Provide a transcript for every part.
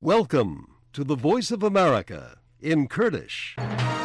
Welcome to the Voice of America in Kurdish.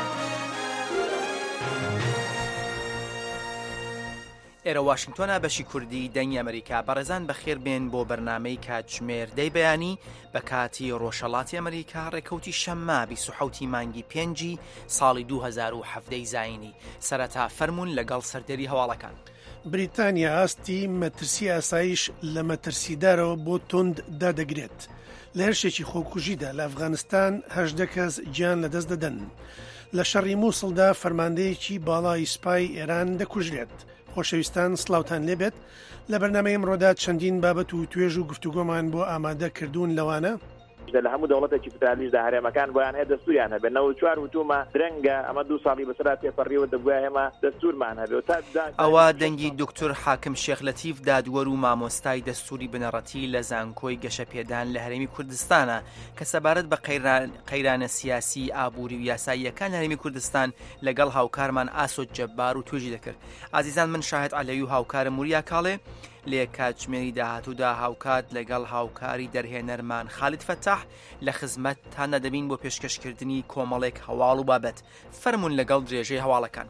ئێرە واشنگتۆنە بەشی کوردی دەنگی ئەمریکا بەڕێزان بەخێر بێن بۆ بەرنامەی کاتژمێر دەی بەیانی بە کاتی ڕۆژهەڵاتی ئەمریکا ڕێکەوتی شەممە 27 مانگی پێنجی ساڵی 2017 زاینی سەرەتا فەرموون لەگەڵ سەردەری هەواڵەکان. بریتانیا ئاستی مەترسی ئاسایش لە مەترسیدارەوە بۆ تند دادەگرێت. لە هەرشێکی خۆکوژیدا لە ئەفغانستان 18 کەس گیان لەدەست دەدەن. لە شەڕی مووسڵدا فەرماندەیەکی باڵای سوپای ئێران دەکوژرێت. خۆشەویستان سڵاوتان لێبێت لە بەرنامەی ئەمڕۆدا چەندین بابەت و توێژ و گفتوگۆمان بۆ ئامادە کردوون لەوانە لە هەموو دەوڵەتێکی فترالیشدا هەرێمەکان بۆیان هەیە دەستوریان هەبێت 94 وتومە درەنگە ئەمە 2 ساڵی بەسەرا تێپەڕیەوە دەبووە ئێمە دەستورمان هەبێت ئەوە دەنگی دکتۆر حاکم شێخلەتیف دادوەر و مامۆستای دەستوری بنەڕەتی لە زانکۆی گەشەپێدان لە هەرێمی کوردستانە کە سەبارەت بە قەیرانە سیاسی ئابووری و یاساییەکان هەرێمی کوردستان لەگەڵ هاوکارمان ئاسۆد جەبار و توێژی دەکرد. ئازیزان من شاهد عەلەوی و هاوکارم موریا کاڵێ لێ کاتژمێری داهاتوودا هاوکات لەگەڵ هاوکاری دەرهێنەرمان خالید فەتاح لە خزمەتتانە دەبین بۆ پێشکەشکردنی کۆمەڵێک هەواڵ و بابەت. فەرموون لەگەڵ درێژەی هەواڵەکان.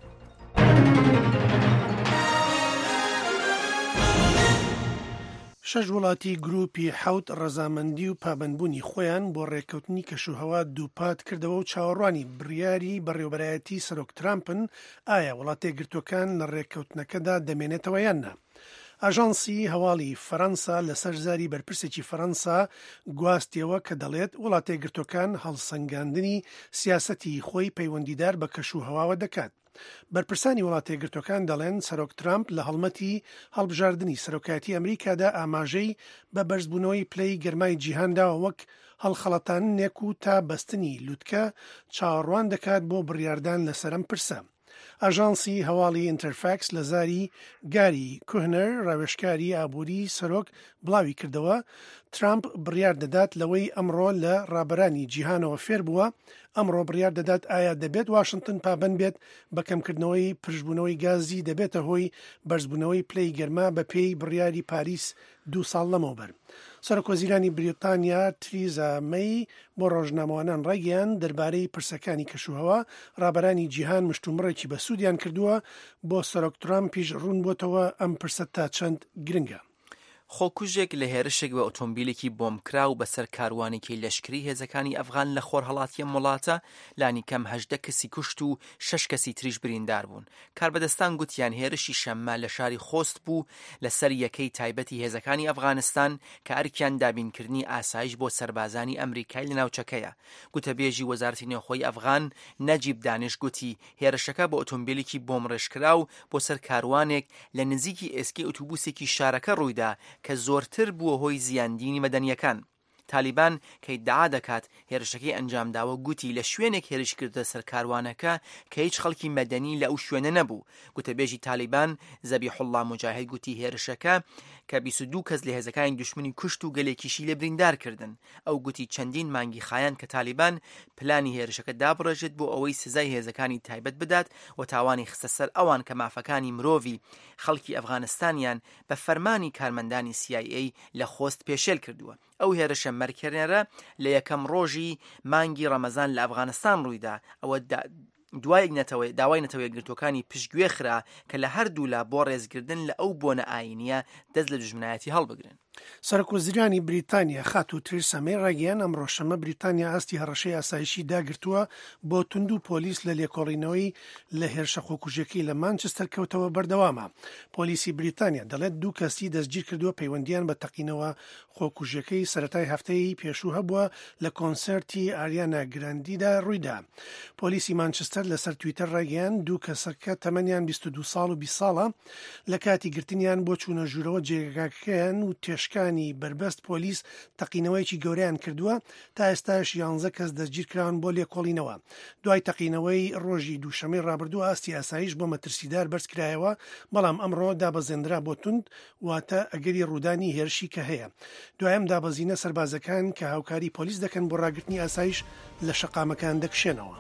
شەش وڵاتی گروپی حەوت ڕەزامەندی و پابەندبوونی خۆیان بۆ ڕێککەوتنی کەشوهەوا دووپات کردەوە و چاوەڕوانی بڕیاری بەڕێوەبەرایەتی سەرۆک ترامپن ئایا وڵاتە گرتوەکان لە ڕێککەوتنەکەدا دەمێنێتەوە یان نا. ئاژانسی هەواڵی فەرەنسا لەسەر زاری بەرپرسێکی فەرەنسا گواستیەوە کە دەڵێت وڵاتە گرتوەکان هەڵسەنگاندنی سیاسەتی خۆی پەیوەندیدار بە کەشوهەواوە دەکات. بەرپرسانی وڵاتە گرتوەکان دەڵێن سەرۆک ترامپ لە هەڵمەتی هەڵبژاردننی سەرۆکایەتی ئەمریکادا ئاماژەی بە بەرزبوونەوەی پلەی گەرمای جیهاندا وەک هەڵخەڵەتانێک و تا بەستنی لووتکە چاوەڕوان دەکات بۆ بڕیاردان لەسەرم پرسە. ئاژانسی هەواڵی ئینتەرفاکس لە زاری گاری کوهنەر ڕاوێژکاری ئابووری سەرۆک بڵاوی کردەوە ترامپ بڕیار دەدات لەوەی ئەمڕۆ لە ڕابەرانی جیهانەوە فێر بووە. ئەمڕۆ بڕیار دەدات ئایا دەبێت واشنگتن پابەند بێت بە کەمکردنەوەی پشبوونەوەی گازی دەبێتە هۆی بەرزبوونەوەی پلەی گەرما بە پێی بڕیاری پاریس 2 ساڵ لەمەوبەر. سەرۆکوەزیرانی بریتانیا تریزا مەی بۆ ڕۆژنامەوانان ڕایگەیان دەربارەی پرسەکانی کەشوهەوا ڕابەرانی جیهان مشتومڕێکی بە سوودیان کردووە بۆ سەرۆک ترامپیش ڕوون بۆتەوە ئەم پرسە تا چەند گرنگە. خۆکوژێک لە هێرشێک بە ئۆتۆمبیلێکی بۆمکرا و بەسەر کاروانێکی لەشکری هێزەکانی ئەفغان لە خۆرهەڵاتی وڵاتە لانی کەم 18 کەسی کوشت و 6 کەسی تریش بریندار بوون. کاربەدەستان گوتیان هێرشی شەممە لە شاری خۆست بوو لەسەر یەکەی تایبەتی هێزەکانی ئەفغانستان کە ئەرکیان دابینکردنی ئاسایش بۆ سەربازانی ئەمریکای لە ناوچەکەیە. گوتەبێژی وەزارەتی نێوخۆی ئەفغان نەجیب دانش گوتی هێرشەکە بە ئۆتۆمبیلێکی بۆمڕێژکرا و بۆ سەر کاروانێک لە نزیکی ئێسکی ئۆتوبوسێکی شارەکە ڕوویدا کە زۆرتر بووە هۆی زیاندینی مەدەنیەکان. تالیبان کە ئیدعا دەکات هێرشەکەی ئەنجامداوە گوتی لە شوێنێک هێرش کردە سەر کاروانەکە کە هیچ خەڵکی مەدەنی لە ئەو شوێنە نەبوو. گوتەبێژی تالیبان زەبیحوڵڵا موجاهید گوتی هێرشەکە کە 22 کەس لە هێزەکانی دوشمنی کوشت و گەلێکیشی لێ بریندار کردن. ئەو گوتی چەندین مانگی خایان کە تالیبان پلانی هێرشەکە دابڕێژێت بۆ ئەوەی سزای هێزەکانی تایبەت بدات و تاوانی خستە سەر ئەوان کە مافەکانی مرۆڤی خەڵکی ئەفغانستانیان بە فەرمانی کارمەندانی CIA لە خۆست پێشێل کردووە. ئەو هێرشە مەرکێنەرە لە یەکەم ڕۆژی مانگی ڕەمەزان لە ئەفغانستان ڕوویدا. ئەوە داوای نەتەوەی گرتوەکانی پشتگوێ خرا کە لە هەردوو لا بۆ ڕێزگردن لە ئەو بۆنە ئاینیە دەست لە دژمنایەتی هەڵبگرن. سەرۆکوەزیرانی بریتانیا خات و تریسا مەی ڕایگەیان ئەمڕۆ شەمە بریتانیا ئاستی هەڕەشەی ئاسایشی داگرتووە بۆ تونند و پۆلیس لە لێکۆڵینەوەی لە هێرشە خۆکوژەکەی لە مانچستەر کەوتەوە بەردەوامە. پۆلیسی بریتانیا دەڵێت 2 کەسی دەستگیر کردووە پەیوەندیان بە تەقینەوە خۆکوژەکەی سەرەتای هەفتەی پێشوو هەبووە لە کۆنسەرتی ئاریانا گراندیدا ڕوویدا. پۆلیسی مانچستەر لەسەر تویتەر ڕایگەیان 2 کەسەکە تەمەنیان 22 ساڵ و 20 ساڵە لە کاتی گرتنیان بۆ چوونە ژوورەوە جێگاکەیان و تێشکانی بربەست پۆلیس تەقینەوەیکی گەورەیان کردووە. تا ئێستاش 11 کەس دەستگیر کراون بۆ لێکۆڵینەوە. دوای تەقینەوەی ڕۆژی دووشەمەی ڕابردوو ئاستی ئاسایش بۆ مەترسیدار بەرزکرایەوە بەڵام ئەمڕۆ دابەزێنرا بۆ تند واتە ئەگەری ڕوودانی هێرشی کە هەیە. دوایم دابەزینە سەربازەکان کە هاوکاری پۆلیس دەکەن بۆ ڕاگرتنی ئاسایش لە شەقامەکان دەکشێنەوە.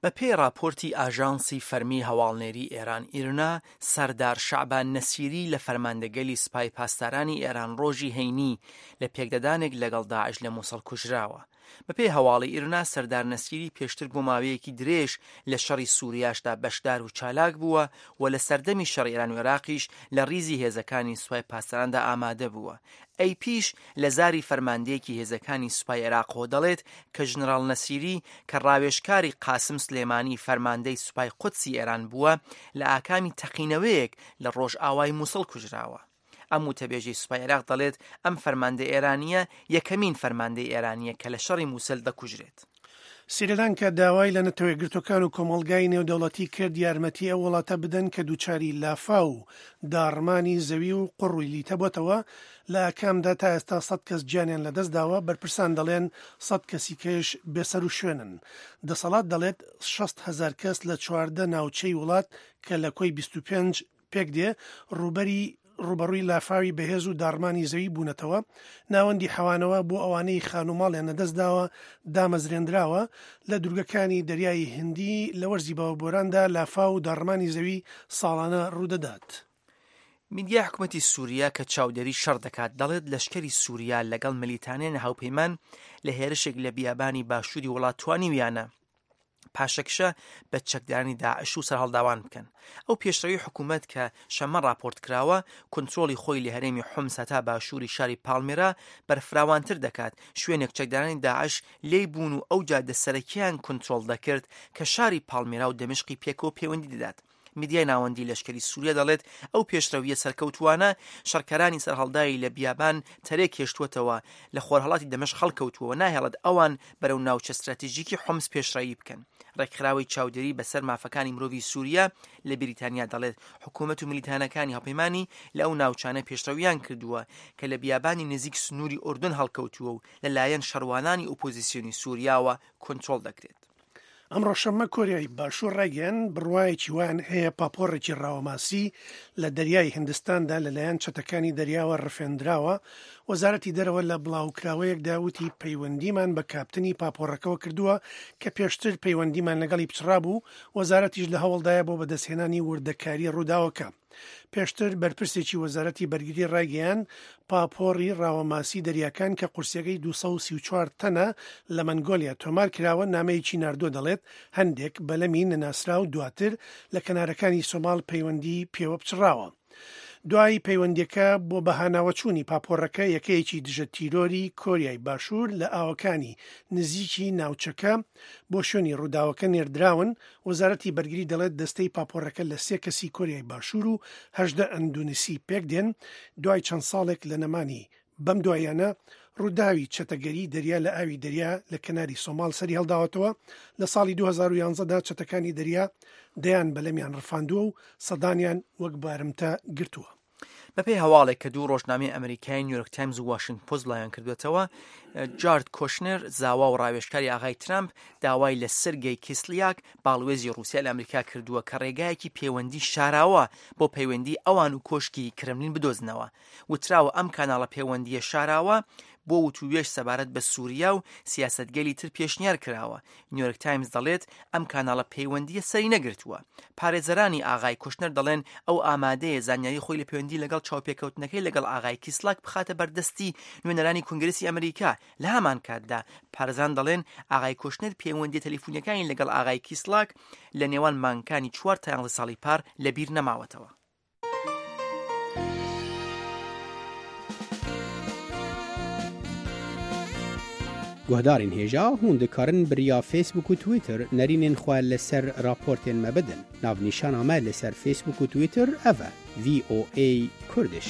بە پێی راپۆرتی ئاژانسی فەرمی هەواڵنێری ئێران ئیرنا، سەردار شەعبان نەسیری لە فەرماندەگەلی سوپای پاسدارانی ئێران ڕۆژی هەینی لە پێکدەدانێک لەگەڵ داعش لە مووسڵ کوژراوە. بەپێی هەواڵی ئیرنا، سەردار نەسیری پێشتر بۆ ماوەیەکی درێژ لە شەڕی سووریاشدا بەشدار و چالاک بووە و لە سەردەمی شەڕی ئێران و عێراقیش لە ڕیزی هێزەکانی سوپای پاسداراندا ئامادە بووە. ئەی پیش لە زاری فەرماندەیەکی هێزەکانی سوپای عێراقەوە دەڵێت کە ژنەڕاڵ نەسیری کە ڕاوێژکاری قاسم سلێمانی فەرماندەی سوپای قودسی ئێران بووە، لە ئاکامی تەقینەوەیەک لە ڕۆژئاوای مووسڵ کوژراوە. ئەم وتەبێژەی سوپای عێراق دەڵێت ئەم فەرماندەی ئێرانیە یەکەمین فەرماندەی ئێرانیە کە لە شەڕی مووسڵ دەکوژرێت. سریلانکا داوای لە نەتەوەیەکگرتوەکان و کۆمەڵگای نێودەوڵەتی کرد یارمەتی ئەو وڵاتە بدەن کە دووچاری لافا و داڕمانی زەوی و قوڕووی لیتە بۆتەوە. لە ئاکامدا تا ئێستا 100 کەس گیانیان لەدەستداوە. بەرپرسان دەڵێن 100 کەسی کەش بێسەر و شوێنن. دەسەڵات دەڵێت 60,000 کەس لە 14 ناوچەی وڵات کە لە کۆی 25 پێک دێ ڕوبەڕووی لافاوی بەهێز و داڕمانی زەوی بوونەتەوە. ناوەندی حەوانەوە بۆ ئەوانەی خانوماڵیان نەدەستداوە دامەزرێنراوە. لە دوورگەکانی دەریای هندی لە وەرزی بەوەبۆراندا لافا و داڕمانی زەوی ساڵانە ڕوودەدات. میدیای حکوومەتی سووریا کە چاودێری شەڕ دەکات دەڵێت لەشکری سووریا لەگەڵ ملیتانیان هاوپەیمان لە هێرشێک لە بیابانی باشووری وڵات توانیویانە پاشەکشە بە چەکدارانی داعش و سەرهەڵداوان بکەن. ئەو پێشڕەوی حکوومەت کە شەمە راپۆرت کراوە کۆنترۆلی خۆی لە هەرێمی حومسە تا باشووری شاری پالمیرا بەرفراوانتر دەکات. شوێنێک چەکدارانی داعش لێی بوون و ئەو جادە سەرەکیان کۆنترۆل دەکرد کە شاری پالمیرا و دەمشقی پێکەوە پەیوەندی دەدات. میدیای ناوەندی لەشکری سووریا دەڵێت ئەو پێشڕەویە سەرکەوتووانە شەڕکەرانی سەرهەڵدایی لە بیابان تەرێک کێشتووەتەوە لە خۆرهەڵاتی دەمەشق خەڵکەوتووە. ناهێڵێت ئەوان بەرەو ناوچە استراتیژیکی حومس پێشڕەوی بکەن. ڕێکخراوی چاودێری بەسەر مافەکانی مرۆڤی سووریا لە بریتانیا دەڵێت حکوومەت و میلیتانەکانی هەڵپەیمانی لە ئەو ناوچانە پێشڕەویان کردووە کە لە بیابانی نزیک سنووری ئوردون هەڵکەوتووە و لەلایەن شەڕوانانی ئۆپۆزیسیۆنی سووریاوە کۆنترۆل دەکرێت. ئەمڕۆ شەمە کۆریای باشوور ڕێگەیان بڕوایەکی وان هەیە پاپۆڕێکی ڕاوەماسی لە دەریای هندستاندا لەلایەن چەتەکانی دەریاوە ڕفێنراوە. وەزارەتی دەرەوە لە بڵاوکراوەیەکدا وتی پەیوەندیمان بە کاپتنی پاپۆڕەکەەوە کردووە کە پێشتر پەیوەندیمان لەگەڵی پچڕا بوو. وەزارەتیش لە هەوڵدایە بۆ بەدەستهێنانی وردەکاری ڕووداوەکە. پێشتر بەرپرسێکی وەزارەتی بەرگری ڕایگەیان پاپۆڕی ڕاوەماسی دەریاکان کە قورسەکەی 234 تەنە لە مەنگۆلیا تۆمار کراوە نامەیەکی ناردۆ دەڵێت هەندێک بەلەمی نەناسرا و دواتر لە کەنارەکانی سۆماڵ پەیوەندی پێوە بچڕاوە. دوای پەیوەندیەکە بۆ بەهاناوەچوونی پاپۆڕەکە یەکەیەکی دژە تیرۆری کۆریای باشوور لە ئاوەکانی نزیکی ناوچەکە بۆ شوێنی ڕووداوەکە نێردراون. وەزارەتی بەرگری دەڵێت دەستەی پاپۆڕەکە لە 3 کەسی کۆریای باشوور و 18 ئەندونیسی پێک دێن. دوای چەند ساڵێک لە نەمانی بەم دوایانە ڕووداوی چەتەگەری دەریا لە ئاوی دەریا لە کەناری سۆماڵ سەری هەڵداوەتەوە. لە ساڵی 2011دا چەتەکانی دەریا دەیان بەلەمیان ڕفاندووە و سەدانیان وەک بارمتە گرتووە. بەپێی هەواڵێک کە دوو ڕۆژنامەی ئەمریکای نیویۆرک تایمز و واشنگتن پۆست لایەن کردوێتەوە، جارد کۆشنر زاوا و ڕاوێژکاری ئاغای ترامپ داوای لە سەرگەی کیسلیاک باڵوێزی رووسیا لە ئەمریکا کردووە کە ڕێگایەکی پەیوەندی شاراوە بۆ پەیوەندی ئەوان و کۆشکی کرملین بدۆزنەوە. وتراوە ئەم کاناڵە پەیوەندیە شاراوە بۆ وتووێژ سەبارەت بە سووریا و سیاسەتگەلی تر پێشنیار کراوە. نیویۆرک تایمز دەڵێت ئەم کاناڵە پەیوەندیە سەری نەگرتووە. پارێزەرانی ئاغای کوشنەر دەڵێن ئەو ئامادەیە زانیاری خۆی لە پەیوەندی لەگەڵ چاوپێکەوتنەکەی لەگەڵ ئاغای کیسلاک بخاتە بەردەستی نوێنەرانی کۆنگرسی ئەمریکا. لە هەمان کاتدا پارێزان دەڵێن ئاغای کوشنەر پەیوەندی تەلیفۆنیەکانی لەگەڵ ئاغای کیسلاک لە نێوان مانگەکانی 4 تا 11 ساڵی پار لەبیر نەماوەتەوە. گوهدارین هێژا هون دikarin biriya Facebook û Twitter nerînên xwe li ser raportên me bidin. Navnîşana me li ser Facebook û Twitter ev e VOA Kurdish.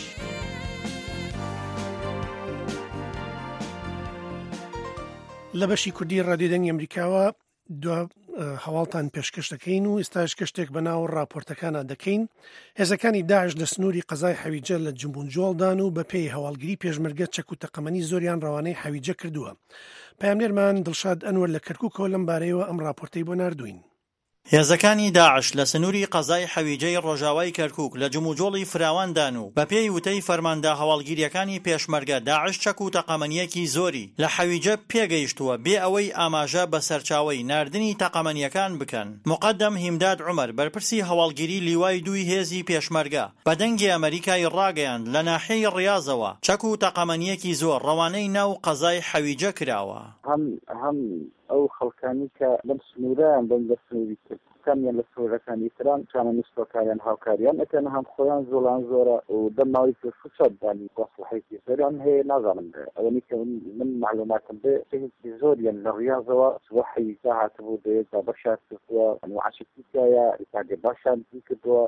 لە بەشی کوردی ڕادیۆدەنگی ئەمریکاوە هەواڵتان پێشکەش دەکەین و ئێستاش کەشتێک بەناو راپۆرتەکانە دەکەین. هێزەکانی داعش لە سنووری قەزای حەویجە لە جنبونجۆڵدان و بە پێی هەواڵگیری پێشمەرگە چەک و تەقەمەنی زۆریان ڕەوانەی حەویجە کردووە. پەیامنێرمان دڵشاد ئەنوەر لە کەرکووکەوە لەم بارەیەوە ئەم راپۆرتەی بۆ ناردوین. هێزەکانی داعش لە سنووری قەزای حەویجەی ڕۆژاوای کەرکووک لە جموجۆڵی فراواندان و بە پێی وتەی فەرماندا هەواڵگیریەکانی پێشمەرگە داعش چەک و تەقەمەنیەکی زۆری لە حەویجە پێگەیشتووە بێ ئەوەی ئاماژە بە سەرچاوەی ناردنی تەقەمەنیەکان بکەن. مقەدەم هیمداد عومەر بەرپرسی هەواڵگیری لیوای دووی هێزی پێشمەرگە بە دەنگی ئەمریکای ڕاگەیاند لە ناحیەی ڕیاضەوە چەک و تەقەمەنیەکی زۆر ڕەوانەی ناو قەزای حەویجە کراوە. هەم ئەو خەڵکانی کە لەم سنوورەیان بن لە سنووری کامیان لە سنوورەکانی تران چانە نووسەکاریان هاوکاریان ئەکەن هەم خۆیان زۆڵان زۆرە و دەماوەی پێشوچەت دانی مەسلحەیەکی زۆریان هەیە نازانم ئەوەی کە من معلوماتم بێ شتێکی زۆریان لە ڕیاضەوە بۆ حەویجە هاتبوو دەیەک بەشار کردووە ئەنواعشتیایە ئیتاگە باشان کردووە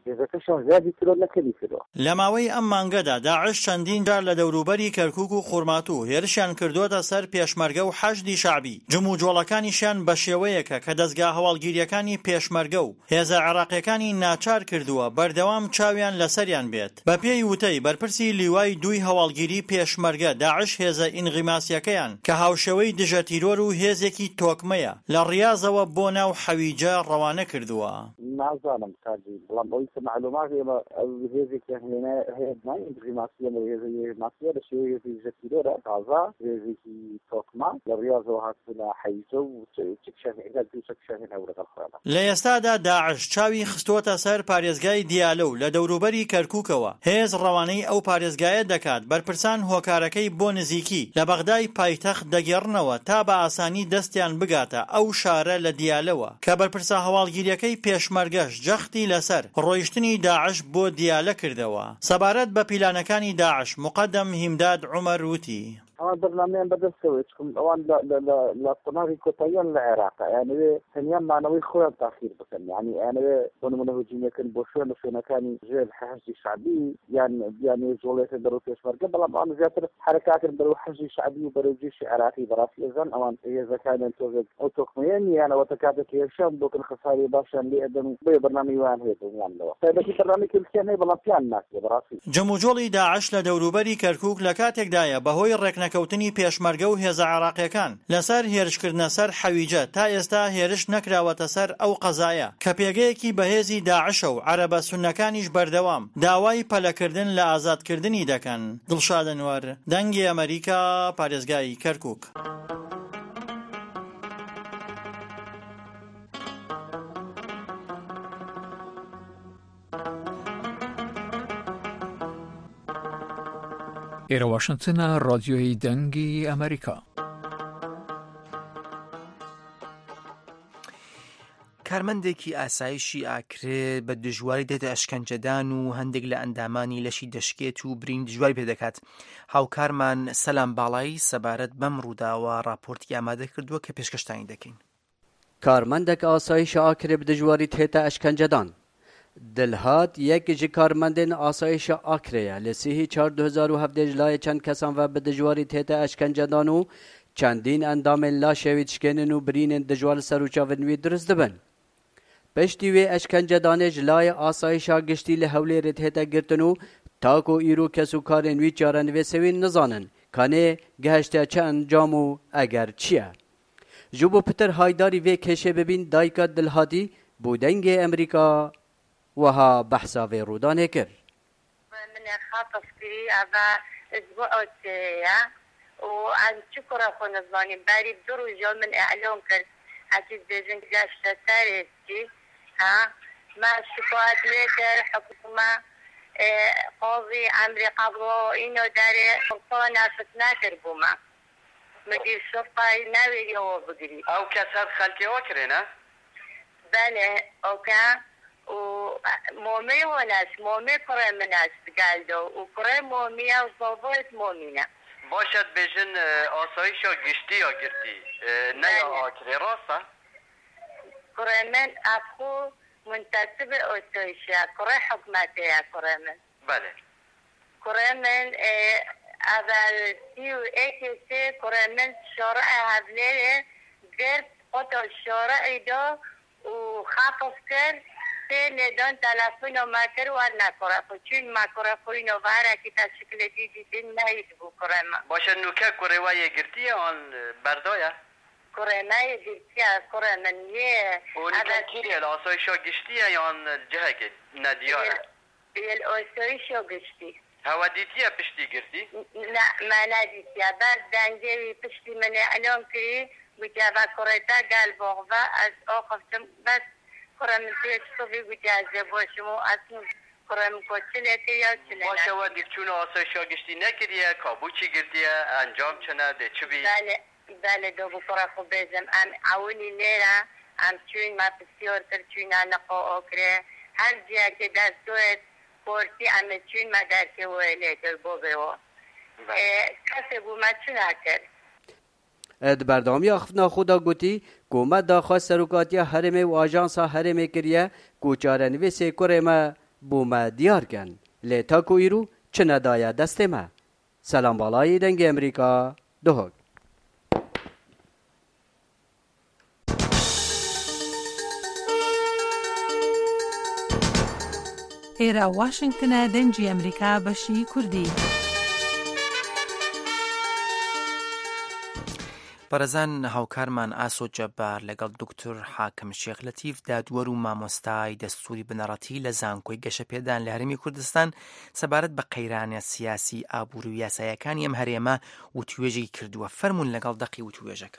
لە ماوەی ئەم مانگەدا داعش چەندین جار لە دەوروبەری کەرکووک و خورماتوو هێرشیان کردوتە سەر پێشمەرگە و حەشدی شعبی. جموجۆڵەکانیشیان بە شێوەیەکە کە دەستگا هەواڵگیریەکانی پێشمەرگە و هێزە عێراقیەکانی ناچار کردووە بەردەوام چاویان لەسەریان بێت. بە پێی وتەی بەرپرسی لیوای دووی هەواڵگیری پێشمەرگە داعش هێزە ئینغیماسیەکەیەکەیان کە هاوشێوەی دژە تیرۆر و هێزێکی تۆکمەیە لە ڕیاضەوە بۆ ناو حەویجە ڕەوانە کردووە. نازانم کاجی بەڵام ئەوی کە معلوماتی هێزێکی هەیە ئینغیماسیە هێزماسیە لە شێوەی هێزی دژە تیرۆرە تازا هێزێکی تۆکمە لە ڕیاضەوە هاتووە لە حەویجە و لە ئێستادا داعش چاوی خستوتە سەر پارێزگای دیالە و لە دەوروبەری کەرکووکەوە هێز ڕەوانەی ئەو پارێزگایە دەکات. بەرپرسان هۆکارەکەی بۆ نزیکی لە بەغدای پایتەخت دەگێڕنەوە تا بە ئاسانی دەستیان بگاتە ئەو شارە لە دیالەوە کە بەرپرسە هەواڵگیریەکەی پێشمەرگەش جەختی لەسەر ڕۆیشتنی داعش بۆ دیالە کردەوە. سەبارەت بە پیلانەکانی داعش مقەدەم هیمداد عومەر وتی ئەوان بەرنامەیان بەدەستەوە چکم ئەوان لە قۆناغی کۆتاییان لە عێراقا یانوێ تەنیان مانەوەی خۆیان تاخیر بکەن یعنی ئەنوێ بۆ نمونە هجوومەکەن بۆ لە شوێنەکانی ژێر حەشدی شعبی یان زۆڵێتە دەرەو پێشمەرگە بەڵام ئەوان زیاتر حرەکاتن بەرەو حەشدی شعبی و بەرەو جێشی عێراقی بەڕاستی ئێزان ئەوان هێزەکانیان تۆزێت ئەو تۆکمەیە نیانەوە کاتێک هێرشان بۆکن خەساری باشیان لێ ئەدەن و بۆیە بەرنامەی وان هەیە دڵنیانەوە تایبەتی بەرنامەی کلکیان هەیە بەڵام پیان ناکرێ بەڕاستی. جەموجۆڵی داعش لە دەوروبەری کەرکووک لە کاتێکدایە بەهۆی ڕێکنەکەوتنی پێشمەرگە و هێزە عێراقیەکان لەسەر هێرشکردنە سەر حەویجە تا ئێستا هێرش نەکراوەتە سەر ئەو قەزایە کە پێگەیەکی بەهێزی داعشە و عەرەبە سوننەکانیش بەردەوام داوای پەلەکردن لە ئازادکردنی دەکەن. دڵشاد ئەنوەر، دەنگی ئەمریکا، پارێزگای کەرکووک. ئێرە واشنگتنە، ڕادیۆی دەنگی ئەمریکا. کارمەندێکی ئاسایشی ئاکرێ بە دژواری دێتە ئەشکەنجەدان و هەندێک لە ئەندامانی لەشی دەشکێت و برین دژواری پێدەکات. هاوکارمان سەلام باڵایی سەبارەت بەم ڕووداوە راپۆرتی ئامادە کردووە کە پێشکەشتانی دەکەین. کارمەندێک ئاسایشە ئاکرێ بە دژواری تێتە ئەشکەنجەدان. دلهات یەک ji karmendên asayişa Akreyê li sihî 2017 layê çend kesan ve bi dijwarî tête eşkencedan û çendîn endamên laşê tişkênin û birînên dijwar li ser û çavên wî dirist dibin. Piştî wê eşkencedanê ji layê asayişa giştî li Hewlêrê tête girtin û ta ku îro kes û karên wî çarenivêsewî nizanin kanê gihişte çi encam û eger çi ye. Ji bo Peter Haydarî vê kêşê bibîn dayika Dilhatî bû dengê Amerîka وها بحثا في رودان كر من خاطف في أبا أسبوع يا وعن شكر أخو نظاني باري بدرو جو من إعلام كر عتيد بيجن جاش تاريخي ها ما شكوات ليتر حكومة قاضي عمري قبله إنه داري سلطانة فتنا كربوما مدير شرطة ناوي يو بدري أو كسر خلقي وكرنا بله أوكا ومومي وناس مومي كره مناس قالدو وكره موميا وصوبوت مومينا باشد بجن آسایشا گشتی یا گرتی نه یا آکری راستا كره من أخو منتسب آسایشا كره حكمتي يا كره من بله كره من اول تيو اكسي كره من شارع هبليه قرد قطع الشارع دو وخاطف كر لدان تلفون و مکر و نکره چون مکره خوی نواره که تشکل دیدی نهید بو کرم باشه نوکه کره وای گرتی آن بردایا؟ كورناي جبتيا كورة من يه هذا كيري الأسايشة قشتية يان الجهة ناديارة الأسايشة قشتي هوا ديتيا بشتي قرتي؟ لا ما ناديتيا بس دانجي بشتي من علوم كري بجابا كوريتا قال بوغفا از اوقفتم بس كورا من تيش صوفي بجازي بوشمو اسمو كورا من كوچلتي يا چلنا باشا وديك چون آسایشا قشتي نكريا كابوچي قرتيا انجام چنا ده چبي؟ بله دو بكرة خبزم ام عولي ليلة ام چون ما بسيور تر چون نقو اوكري هر جيا كده دوت كورتي ام چون ما دركي ويليتر بوبيو كسبو ما چون اكر بردامی آخفنا خدا گوتی گومت داخوا سروکاتی هرمه و آجانسا هرمه کریه کوچارنوی سیکوره ما بوما دیار گن لیتا کویرو چه ندایه دست ما سلام بالای دنگ امریکا دوهک ئێرە واشنگتنە دەنگی ئەمریکا بەشی کوردی. بەرەزان هاوکارمان ئاسۆ جەبار لەگەڵ دکتۆر حاکم شێخ لەتیف دادوەر و مامۆستای دەستوری بنەڕەتی لە زانکۆی گەشەپێدان لە هەرێمی کوردستان سەبارەت بە قەیرانە سیاسی ئابووری و یاسایەکانی ئەم هەرێمە وتوێژی کردووە. فەرموون لەگەڵ دەقی وتوێژەکە.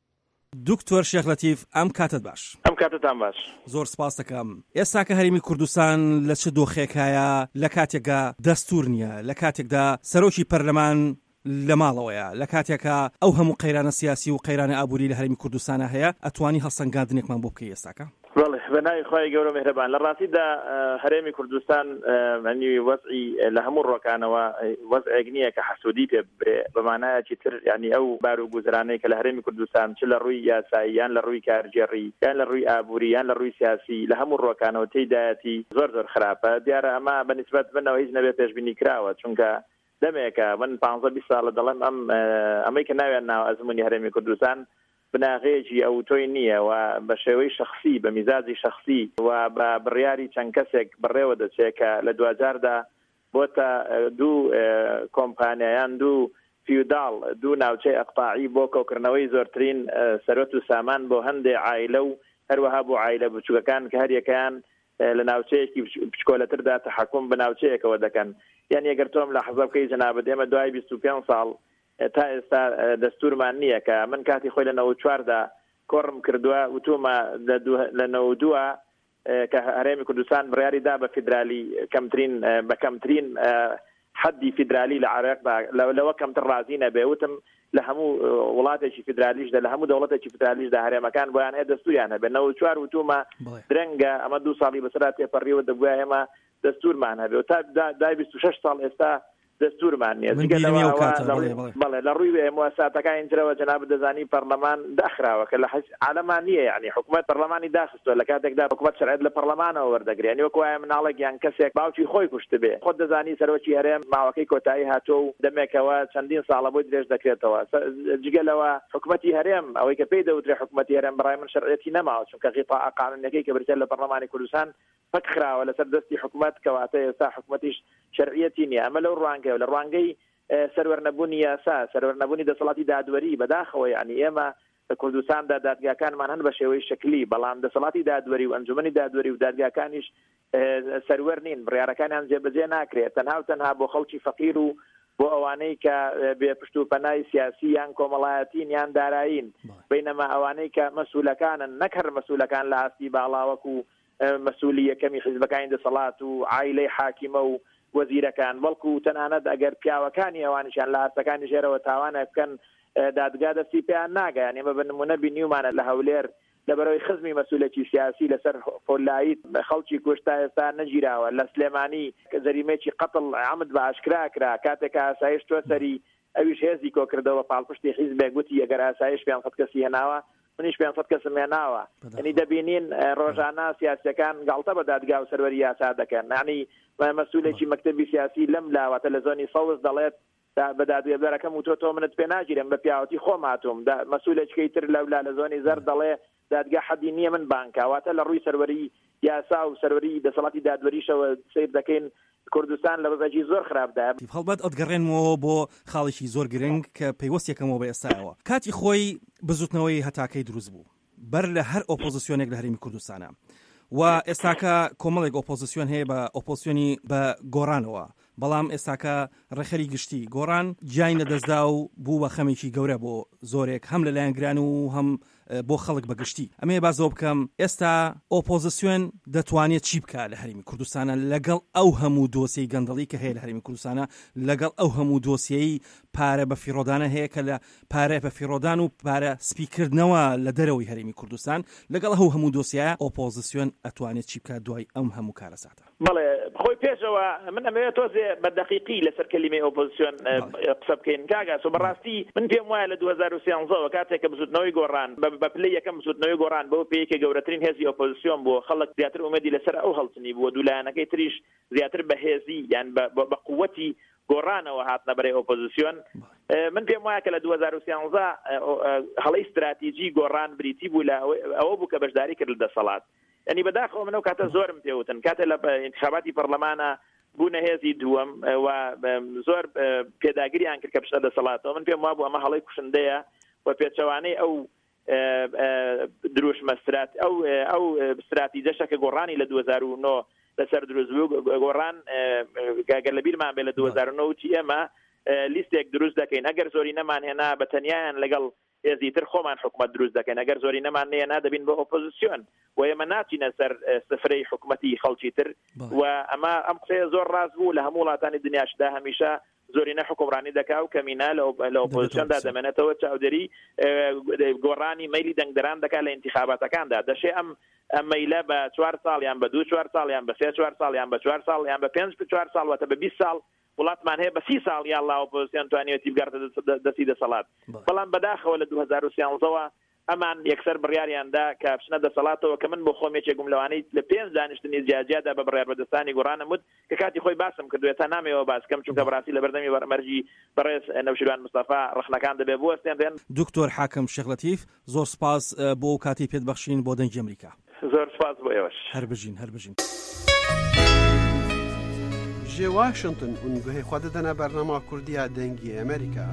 دکتۆر شێخ لەتیف ئەم کاتت باش. ئەم کاتتان باش. زۆر سپاس دەکەم. ئێستا کە هەرێمی کوردستان لە چ دۆخێکایە لە کاتێکدا دەستور نییە، لە کاتێکدا سەرۆکی پەرلەمان لە ماڵەوەیە، لە کاتێکە ئەو هەموو قەیرانە سیاسی و قەیرانە ئابووری لە هەرێمی کوردستانە هەیە، ئەتوانی هەڵسەنگاندنێکمان بۆ بکەی ئێستاکە؟ بەڵێ بەناوی خۆی گەورە مهرەبان. لە ڕاستیدا هەرێمی کوردستان معنی وەزعی لە هەموو ڕۆکانەوە وەزعێک نییە کە حەسوودی پێ بێ، بەمانایەکی تر یعنی ئەو بار و گوزرانەی کە لە هەرێمی کوردستان چ لە ڕووی یاسایی یان لە ڕووی کارژێڕی یان لە ڕووی ئابووری یان لە ڕووی سیاسی لە هەموو ڕۆکانەوە تێیدایەتی زۆر زۆر خراپە. دیارە ئەمە بەنسبەت بنەوە هیچ نەبێ پێشبینی کراوە، چونکە دەمێکە من 15 ساڵە دەڵێم ئەمەی کە ناویان ناو ئەزمموی هەرێمی کوردستان بناغێکی ئەو تۆی نییە و بە شێوەی شخصی بە میزاجی شخصی و بە بڕیاری چەند کەسێک بڕێوە دەچێت کە لە 2000دا بۆتە دوو کۆمپانیایان دوو فیوداڵ دوو ناوچەی ئەقطاعی بۆ کۆکردنەوەی زۆرترین سەرۆت و سامان بۆ هەندێک عایلە و هەروەها بۆ عایلە بچووکەکان کە هەریەکەیان لە ناوچەیەکی بچکۆلەتردا تەحەکوم بە ناوچەیەکەوە دەکەن. یعنی ئەگەر تۆم لە حەزە بکەی جەنابەت ئێمە دوای 25 ساڵ تا ئێستا دەستورمان نییە کە من کاتی خۆی لە 94دا کۆڕم کردووە وتومە لە 92 کە هەرێمی کوردستان بڕیاریدا بە فیدرالی بە کەمترین حەدی فیدرالی لە عێراقدا لەوە کەمتر ڕازی نەبێ، وتم لە هەموو وڵاتێکی فیدرالیشدا لە هەموو دەوڵەتێکی فیدرالیشدا هەرێمەکان بۆیان هەیە دەستوریان هەبێ. 94 وتومە درەنگە ئەمە 2 ساڵی بەسەرا تێپەڕیوە دەبووە ئێمە دەستورمان هەبێ و تا دای 26 ساڵ ئێستا دەستورمان نییە. بەڵێ لە ڕووی موسساتەکانی ترەوە جەناب دەزانی پەرلەمان داخراوە کە لە عالەمان نییە، یعنی حکوومەت پەرلەمانی داخستووە لە کاتێکدا حکوومەت شەرعیت لە پەرلەمانەوە وەردەگرێت. یعنی وەکو وایە مناڵێک یان کەسێک باوکی خۆی کوشت بێ، خۆت دەزانی سەرۆکی هەرێم ماوەکەی کۆتایی هاتووە و دەمێکەوە چەندین ساڵە بۆی درێژ دەکرێتەوە. جگەلەوە حکوومەتی هەرێم ئەوەی کە پێی دەوترێ حکوومەتی هەرێم بەڕای من شەرعیەتی نەماوە، چونکە غیطاء قانونیەکەی کە برتێ لە پەرلەمانی کوردستان فەک خراوە لەسەر دەستی حکوومەت کەواتە ئێستا حکوومەتیش شەرعیەتی نییە. ئەمە لەو ڕوانگەیە لە ڕوانگەی سەروەرنەبوونی یاسا سەروەرنەبوونی دەسەڵاتی دادوەری بەداخەوە، یعنی ئێمە لە کوردستاندا دادگاکانمان هەن بە شێوەی شکلی، بەڵام دەسەڵاتی دادوەری و ئەنجومەنی دادوەری و دادگاکانیش سەروەر نین، بڕیارەکانیان جێبەجێ ناکرێت تەنها و تەنها بۆ خەڵکی فەقیر و بۆ ئەوانەی کە بێ پشت و پەنای سیاسی یان کۆمەڵایەتین یان دارایین، بەینەما ئەوانەی کە مەسئولەکانن نەکەر مەسئولەکان لە ئاستی باڵاوەکو مەسئولی یەکەمی حیزبەکانی دەسەڵات و عایلەی حاکیمە و وەزیرەکان، بەڵکو تەنانەت ئەگەر پیاوەکانی ئەوانیشیان لە ئاستەکانی ژێرەوە تاوانە بکەن دادگا دەستی پێیان ناگەیان. ئێمە بە نمونە بینیومانە لە هەولێر لەبەرەوەی خزمی مەسئولێکی سیاسی لەسەر فۆلایت خەڵکی کوشتا ئێستا نەگیراوە. لە سلێمانی زەریمێکی قەتڵ عەمد بە ئاشکرا کرا، کاتێک ئاسایش تۆ سەری ئەویش هێزی کۆکردەوە پاڵپشتی حیزبێک گوتی ئەگەر ئاسایش 500 کەسی هێناوە منیش 500 کەسم هێناوە. یعنی دەبینین ڕۆژانە سیاسەکان گاڵتە بە دادگا و سەروەری یاسا دەکەن. یعنی مەسئولێکی مەکتەبی سیاسی لەم لاوەتە لە زۆنی سەوز دەڵێت بە دادوێرەکەم و تۆ منت پێ ناگیرم بە پیاوەتی خۆم هاتووم، مەسئولێکەکەی تر لەولا لە زۆنی زەر دەڵێ دادگا حەدی نییە من بانکاواتە لە ڕووی سەروەری یاسا و سەروەری دەسەڵاتی دادوەریشەوە سیر دەکەین کوردستان لە ڕێژی زۆر خراپدا هەڵبەت ئەتگەڕێنەوە بۆ خاڵێکی زۆر گرنگ کە پەیوەستێکەکەمەوە بە ئێستاەوە کاتی خۆی بزوتنەوەی هەتاکەی دروست بوو بەر لە هەر ئۆپۆزیسیۆنێک لە هەرێمی کوردستانە و ئێستاکە کۆمەڵێک ئۆپۆزیسیۆن هەیە بە ئۆپۆزیسیۆنی بە گۆڕانەوە بەڵام ئێستاکە ڕێخەری گشتی گۆڕان جیای نەدەستدا و بوو بە خەمێکی گەورە بۆ زۆرێک هەم لە لایەنگران و هەم بۆ خەڵک بەگشتی ئەمێ بازەوە بکەم ئێستا ئۆپۆزیسیۆن دەتوانێت چی بکە لە هەرێمی کوردستانە لەگەڵ ئەو هەموو دۆسیەی گەندەڵی کە هەیە لە هەرێمی کوردستانە لەگەڵ ئەو هەموو دۆسیەی پارە بە فیڕۆدانە هەیە کە لە پارە بە فیڕۆدان و پارە سپیکردنەوە لە دەرەوەی هەرێمی کوردستان لەگەڵ ئەو هەموو دۆسیایە ئۆپۆزیسیۆن ئەتوانێت چی بکە دوای ئەم هەموو کارەساتە بەڵێ خۆی پێشەوە من ئەمەوێت تۆزێ بە دقیقی لەسەر کەلیمەی ئۆپۆزیسیۆن قسە بکەین کاگاس و بەڕاستی من پێم وایە لە 2013 کاتێک کە بزوتنەوەی گۆڕان بە پلەی یەکەم بزوتنەوەی گۆڕان بەو پێیەکە گەورەترین هێزی ئۆپۆزیسیۆن بووە خەڵک زیاتر ئومێدی لەسەر ئەو هەڵتنی بووە دوولایەنەکەی تریش زیاتر بە هێزی یان بە قووەتی گۆڕانەوە هاتنە بەرەی ئۆپۆزیسیۆن من پێم وایە کە لە 2013 هەڵەی استراتیژی گۆڕان بریتی بوو لە ئەوە بوو کە بەشداری کرد لە دەسەڵات ینی بەداخەوە منەوە کاتە زۆرم پێوتن کاتێ لە انتخاباتی پەرلەمانە بوونە هێزی دووەم و زۆر پێداگیریان کرد کە بچنە دەسەڵاتەوە من پێم وابوو ئەمە هەڵەی کوشندەیە و پێچەوانەی ئەو دروشمەسترات ئەو استراتیژەشە کە گۆڕانی لە 2009 لەسەر دروست بوو گۆڕان گەر لە بیرمان بێ لە 2009 چی ئێمە لیستێک دروست دەکەین ئەگەر زۆری نەمان هێنا بە تەنیایان لەگەڵ هێزیتر خۆمان حکومەت دروست دەکەین ئەگەر زۆری نەمان هێنا دەبین بە ئۆپۆزیسیۆن و ئێمە ناچینە سەر سفرەی حکومەتی خەڵکی تر و ئەم قسەیە زۆر ڕاست بوو لە هەموو وڵاتانی دنیاشدا هەمیشە زۆرینە حکومڕانی دەکا و کەمینە لە ئۆپۆزیسیۆندا دەمێنێتەوە چاودێری گۆڕانی مەیلی دەنگدەران دەکات لە انتخاباتەکاندا دەشێ ئەم مەیلە بە 4 ساڵ یان بە 2 4 ساڵ یان بە 3 4 ساڵ یان بە 4 ساڵ یان بە 5 4 ساڵ واتە بە 20 ساڵ وڵاتمان هەیە بە 30 ساڵ یاڵا ئۆپۆزیسیۆن توانێتی بگاتە دەستی دەسەڵات بەڵام بەداخەوە لە 2013 ئەمان یەکسەر بڕیاریاندا کە بچنە دەسەڵاتەوە کە من بۆ خۆم یەکێکم لەوانەی لە 5 دانیشتنی جیاجیادا بە بڕیار بەدەستانی گۆڕانەموت کە کاتی خۆی باسم کردوێت تا نامەوە باسکەم چونکە بەڕاستی لە بەردەمی بەرمەرجی بەڕێز نەوشیروان مستەفا ڕخنەکان دەبێ بوەستێنرێن دکتۆر حاکم شێخلەتیف زۆر سپاس بۆ کاتی پێت بەخشین بۆ دەنگی ئەمریکا زۆر سپاس بۆ ئێوەش هەر بژین جێ واشنگتن ئونگوهەی خوا دەدەنە بەرنامە کوردیە دەنگی ئەمریکا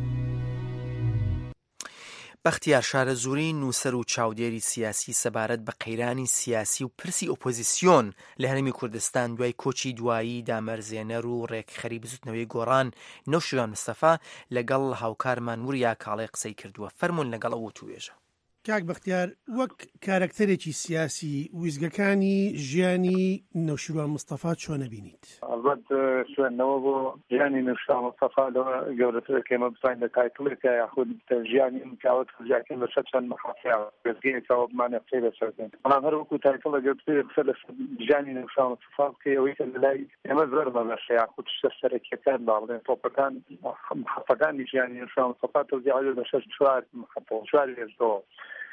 بەختیار شارەزووری نووسەر و چاودێری سیاسی سەبارەت بە قەیرانی سیاسی و پرسی ئۆپۆزیسیۆن لە هەرێمی کوردستان دوای کۆچی دوایی دامەرزێنەر و ڕێکخەری بزوتنەوەی گۆڕان نەوشیروان مستەفا لەگەڵ هاوکارمان وریا کاڵێ قسەی کردووە فەرمونون لەگەڵ ئەوە توێژە کاک بەختیار وەک کارکتەرێکی سیاسی ویزگەکانی ژیانی نەوشیروان مستەفا چۆنە بینیت؟ ئەڵبەت شوێنەوە بۆ ژیانی نەوشیروان مستەفا لەوە گەورەترە کە ئێمە بزانین لە تایتڵێکە یاخود ژیانی پیاوە توزیاکەن لەسەر چەند مەخافیاوە وێزگەیەکەوە بمانە قسەی لەسەر بکەین بەڵام هەر وەکو تایتڵە گەورەترە قسە لەسەر ژیانی نەوشیروان مستەفا بکەی ئەوەی کە لەلای ئێمە زۆر بەبەشە یاخود شتە سەرەکیەکان با بڵێن تۆپەکان محەفەکانی ژیانی نەوشیروان مستەفا تەوزیع لە 4 محەفە 4 هێزەوە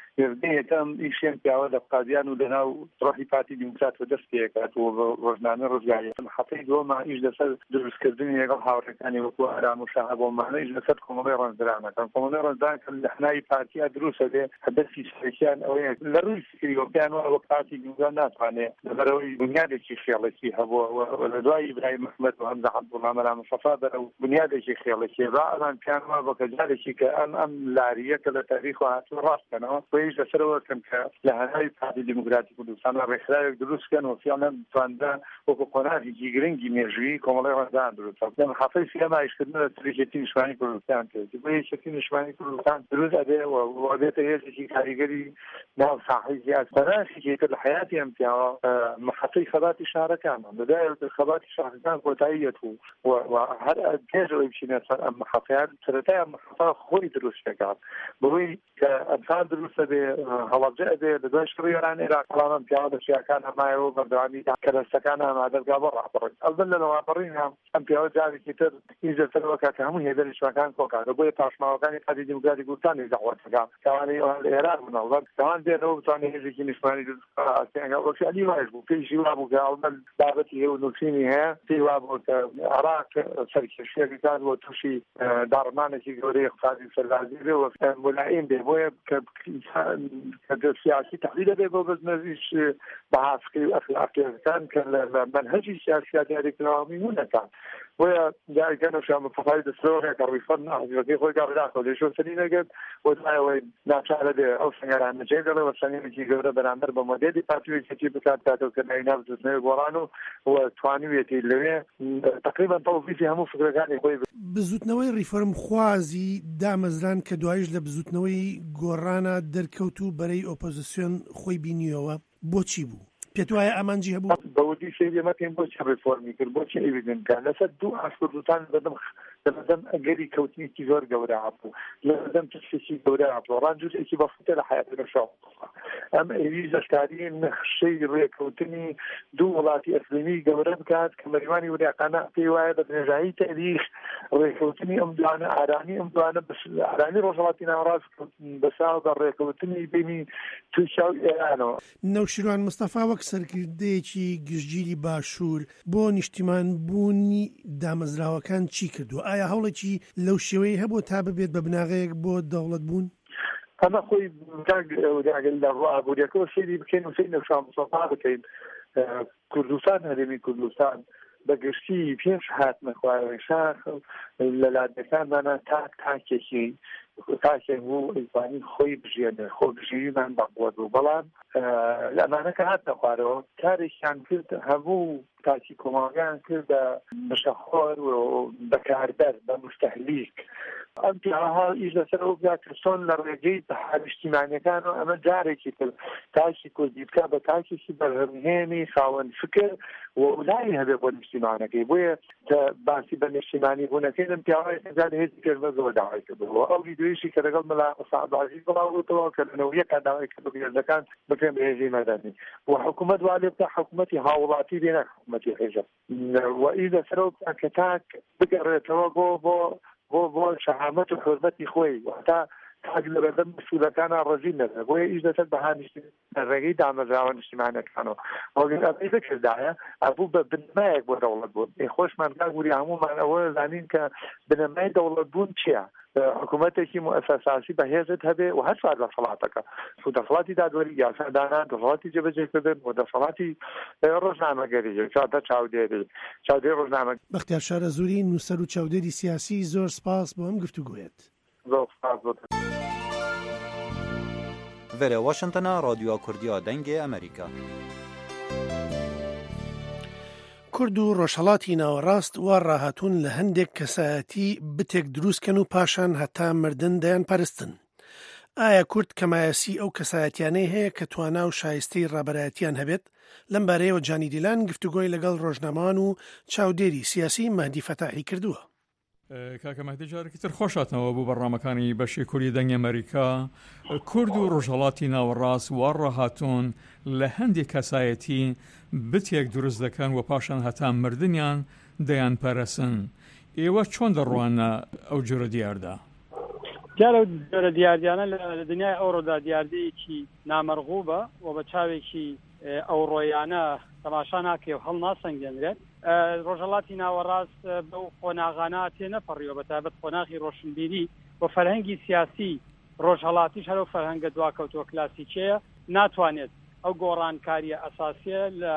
یەکەم ئیشیان پیاوە لە قادیان و لەناو ڕۆحی پارتی دیموکرات و دەستێکات و ڕۆژنامە ڕۆژگاری حەفەی دووەمە ئیش لەسەر دروستکردنی لەگەڵ هاوڕێکانی وەکو ئارام و شەها بۆمانە ئیش لەسەر کۆمەڵی ڕەنجدرانەکان کۆمەڵی ڕەنجدان کە لە حنای پارتیا دروستە بێ هەدەفی سەرەکیان ئەوەیە لە ڕووی فکریۆپیان وە پارتی دیموکرات ناتوانێت لەبەرەوەی بنیادێکی خێڵێکی هەبووە لە دوای ئیبراهیم محمەد و هەمزە عەبدوڵڵا مەلا مستەفا بەرەو بنیادێکی خێڵێکی ڕائەڵان پیان وا بە کەجارێکی کە ئەم لاریە کە لە تاریخ هاتووە ڕاستکەنەوە بۆیش لەسەرەوە کەم کە لە هەنای پارتی دیموکراتی کوردستان ڕێکخراوێک دروستکەن و فیانە تواندا وەکو قۆناغێکی گرنگی مێژووی کۆمەڵی ڕەنجدان دروست لەم حەفەی سێمە ئیشکردنە لە سەرکێتی نیشتمانی کوردستان کرد بۆ یەکێتی نیشتمانی کوردستان دروست ئەبێ و بێتە هێزێکی کاریگەری ناو ساحەی سیاسی بەناشێکی تر لە حیاتی ئەم پیاوە حەفەی خەباتی شارەکانە لەدایەوە خەباتی شارەکان کۆتاییەت و هەر پێشەوەی بچینە سەر ئەم حەفەیان سەرەتای ئەم حەفە خۆی دروست دەکات بەهۆی کە ئەمسان دروستە بێ هەڵەبجە ئەبێ لە دوای شڕی ئێران عێراق بەڵام پیاوە دەشیاکان هەمایەوە بەردەوامی کەرەستەکان ئامادەگا بۆ ڕاپەڕێت ئەلبەت لە ڕاپەڕینە ئەم پیاوە جارێکی تر ئیزەسەرەوە کاتە هەموو هێزەری شوەکان کۆکاتە بۆیە پاشماوەکانی پارتی دیموکراتی کوردستانی دەعوەتەکان کەوانەی لە ئێران بوون ئەڵبەت کەوان دێنەوە بتوانێت هێزێکی نیشتمانی وەکشانی وایش بوو پێیشی وا بوو کە ئەڵبەت بابەتی هێو نووسینی هەیە پێی وا بوو کە عێراق سەرکێشیەکان بۆ تووشی داڕمانێکی گەورەی اقتصادی سەربازی بێ و مولائیم بێ بۆیە کە سیاسی تحلیل به بزنش بحثی و اخلاقی کن که منهجی سیاسی دیاری کلامی نکن و در کنار شام فعال دستور کاری فن آزادی خود کار داخل شو سنی نگه و داوی نشاله او سنگران نجیب و سنگی که گوره برندر با مدتی پاتوی که بکات دادو که نیناف دستور گورانو و توانیویتی لوی تقریبا توفیسی همو فکرگانی خوی بزودنەوەی ریفۆرم خوازی دامەزران کە دوایش لە بزودنەوەی گۆڕانە دەرکەوت و بەرەی ئۆپۆزیسیۆن خۆی بینیەوە بۆچی بوو؟ پێت وایە ئامانجی هەبوو؟ بەودی شێریمە پێم بۆچی ریفۆرمی کرد بۆچی ئەویدنکە لەسەر دوو ئاشکردوتان لەبەردەم ئەگەری کەوتنیکی زۆر گەورە هەبوو لەبەردەم تشتێکی گەورە هەبوو ڕانجوێکی بەفوتە لە حیاتە شەو ئەم ئەوی زەشکاری نەخشەی ڕێکەوتنی دوو وڵاتی ئەسلیمی گەورە بکات کە مەریوانی وریاقانە پێی وایە بە درێژایی تاریخ ڕێکەوتنی ئەم دوانە ئارانی ئەم دوانە ئارانی ڕۆژهەڵاتی ناوەڕاست بەساو بە ڕێکەوتنی بینی توی شاو ئێرانەوە نەوشیروان مستەفا وەک سەرکردەیەکی گشتگیری باشوور بۆ نیشتیمان بوونی دامەزراوەکان چی کردو؟ ئایا هەوڵێکی لەو شێوەیە هەبوو تا ببێت بە بناغەیەک بۆ دەوڵەت بوون؟ ئەمە خۆی لە ڕابووریەکەەوە سێری بکەین و سێی نەوشان مستەفا بکەین کوردستان هەرێمی کوردستان بەگشتی پێش هاتنە خوارەوەی شاخ لە لادەکانمانە تاکێکی تاکێک بوو ئەیوانی خۆی بژێنێ خۆ بژێریمان بەقووە بوو بەڵام لەمانەکە هاتنە خوارەوە کارێکیان کرد هەموو تاکی کۆماڵیان کرد بە مشەخۆر و بەکاربەر بە مستەهلیک ئەم پیاها ئیش لەسەرەوە بیا کردسۆن لە ڕێگەی بەحالیشتیمانیەکان و ئەمە جارێکی تر تاکی کوردی بکە بە تاکێکی بەرهەمهێنی خاوەن فکر و وڵای هەبێ بۆ نیشتیمانەکەی بۆیە باسی بە نیشتیمانی بوونەکەی لەم پیاوەیە زیاد هێزی پێشمە زۆر داوای کردەوە ئەو ویدیۆیشی کە لەگەڵ مەلا سەعدعەزیز بڵاوبووتەوە کە لەنەوەیەکە داوای کردو هێزەکان بکەن بە هێزی مەدەنی و حکوومەت وا لێ بکە حکوومەتی هاوڵاتی لێ نەک حکوومەتی هێزە و ئیش لەسەرەوە کە تاک بگەڕێتەوە بۆ شەهامەت و حورمەتی خۆی تا تاک لە بەردەم مەسئولەکانە ڕەزین نەبێت بۆیە ئیش دەسەر بەها ڕێگەی دامەزراوە نیشتیمانەکانەوە ئەوەی بکردایە ئەبوو بە بنەمایەک بۆ دەوڵەت بوون خۆشمان کاگووری هەمومان ئەوە زانین کە بنەمای دەوڵەت بوون چییە؟ حکوومەتێکی مؤسساسی بەهێزت هەبێ و هەر سوار دەسەڵاتەکە دەسەڵاتی دادوەری یاسادانان دەسەڵاتی جێبەجێکردن و دەسەڵاتی ڕۆژنامەگەری کاتە چاودێری ڕۆژنامە بەختیار شارەزووری نووسەر و چاودێری سیاسی زۆر سپاس بۆ ئەم گفتوگوێت زۆر سپاس بۆ Vere Washingtona رادیۆ کوردیا دەنگی ئەمریکا کورد و ڕۆژهەڵاتی ناوەڕاست وا ڕاهاتوون لە هەندێک کەسایەتی بتێک دروستکەن و پاشان هەتا مردن دەیان پەرستن. ئایا کورد کەمایەسی ئەو کەسایەتیانەی هەیە کە توانا و شایستەی ڕابەرایەتیان هەبێت؟ لەم بارەیەوە جانی دیلان گفتوگۆی لەگەڵ ڕۆژنامەوان و چاودێری سیاسی مەهدی فەتاحی کردووە. کاکە مەهدی جارێکی تر خۆشاتنەوە بوو بەڕامەکانی بەشی کوردی دەنگی ئەمریکا. کورد و ڕۆژهەڵاتی ناوەڕاست وا ڕاهاتوون لە هەندێک کەسایەتی بتێک دروست دەکەن و پاشان هەتا مردنیان دەیان پەرەسن. ئێوە چۆن دەڕوانە ئەو جۆرە دیاردا؟ دیارە جۆرە دیاردیانە لە دنیای ئەوڕۆدا دیاردەیەکی نامەرغوبە و بە چاوێکی ئەو ڕۆیانە تەماشا ناکێ و هەڵ ناسەنگێنرێت. ڕۆژهەڵاتی ناوەڕاست بەو خۆناغانە تێ نەپەڕیەوە بە تایبەت خۆناغی ڕۆشنبیری و فەرهەنگی سیاسی ڕۆژهەڵاتیش هەرو فەرهەنگە دواکەوتووە کلاسیکەیە ناتوانێت ئەو گۆڕانکاریە ئەساسیە لە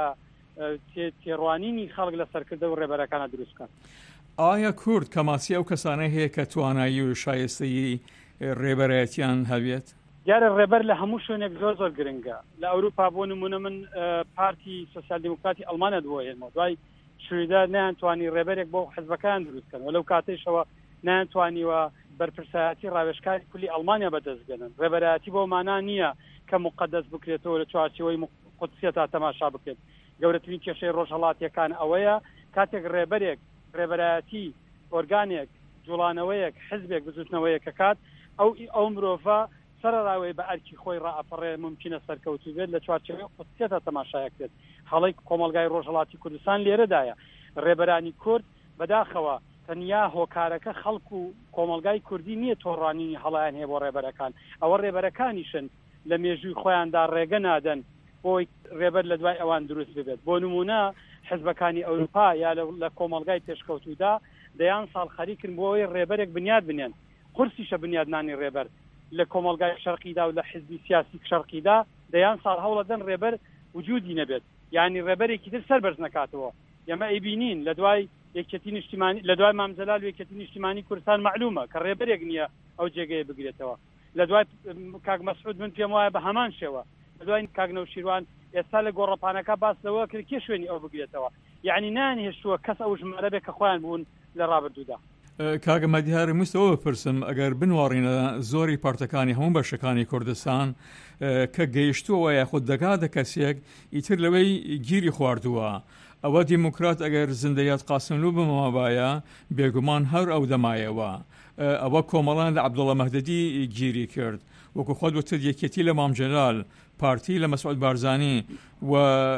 تێڕوانینی خەڵک لە سەرکردە و ڕێبەرەکانە دروستکەن. ئایا کورد کەماسی ئەو کەسانە هەیە کە توانایی و شایستەی ڕێبەرایەتیان هەبێت؟ دیارە ڕێبەر لە هەموو شوێنێک زۆر زۆر گرنگە. لە ئەوروپا بۆ نمونە من پارتی سۆسیال دموکراتی ئەڵمانە دووەهێنەوە دوای شوێدا نەیانتوانی ڕێبەرێک بۆ حزبەکان دروستکەن و لەو کاتێشەوە نەیانتوانیوە بەرپرسایەتی ڕاوێژکاری کولی ئەڵمانیا بەدەستگەنن. ڕێبەرایەتی بۆ مانا نییە کە مقدس بکرێتەوە لە چوارچێوەی قودسیە تا تەماشا بکرێت. گەورەترین کێشەی ڕۆژهەڵاتیەکان ئەوەیە کاتێک ڕێبەرێک ڕێبەرایەتی ئۆرگانێک جوڵانەوەیەک حزبێک بزوتنەوەیە کە کات ئەو مرۆڤە سەرراوی بە ئەرکی خۆی ڕائەپەڕێ ممکنە سەرکەوتو بێت لە چوارچێوەی قودسیە تا تەماشایەکرێت. هەڵی کۆمەلگای ڕۆژهەڵاتی کوردستان لێرەدایە. ڕێبەرانی کورد بەداخەوە تەنیا هۆکارەکە خەڵک و کۆمەلگای کوردی نییە تۆڕانی هەڵیان هەیە بۆ ڕێبەرەکان. ئەوە ڕێبەرەکانیشن لە مێژووی خۆیاندا ڕێگە نادەن بۆی ڕێبەر لە دوای ئەوان دروست ببێت. بۆ نمونە حزبەکانی ئەوروپا یا لە کۆمەلگای پێشکەوتودا دەیان ساڵ خەریکن بۆ ئەوەی ڕێبەرێک بنیاد بنێن. قورسیشە بنیادنانی ڕێبەر لە کۆمەلگای شەرقیدا و لە حزبی سیاسی شەرقیدا دەیان ساڵ هەوڵە دەن ڕێبەر وجودی نەبێت یعنی ڕێبەرێکی تر سەربەرز نکاتەوە ئێمە ئەیبینین لە دوای یەکێتی نیشتیمانی لە دوای مامزەلال و یەکێتی نیشتیمانی کوردستان معلومە کە ڕێبەرێک نییە ئەو جێگەیە بگرێتەوە لە دوای کاک مەسعود من پێم وایە بە هەمان شێوە لە دوای کاک نەوشیروان ئێستا لە گۆڕەپانەکە باس لەوە کرد کێ شوێنی ئەو بگرێتەوە یعنی نانهێشتووە کەس ئەو ژمارە بێ کە خۆیان بوون لە ڕابردوودا. کاگە مەدیهاری مستەوە بپرسم ئەگەر بنوارڕینە زۆری پارتەکانی هەموو بەشەکانی کوردستان کە گەیشتووە یاخود دەگاتە کەسێک ئیتر لەوەی گیری خواردووە ئەوە دیموکرات ئەگەر زندەیات قاسملوو بمەوابایە بێگومان هەر ئەو دەمایەوە ئەوە کۆمەڵان لە عەبدوڵڵا مەهدەدی گیری کرد وەکو خۆت وتر یەکێتی لە مامجەلال پارتی لە مەسعود بارزانی و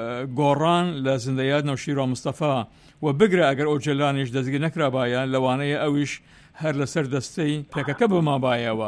گۆڕان لە زندەیات نەوشیروان مستەفا و بگرە ئەگەر ئەو جەلانیش دەستگیر نەکرابایە لەوانەیە ئەویش هەر لەسەر دەستەی پێکەکە بمابایەوە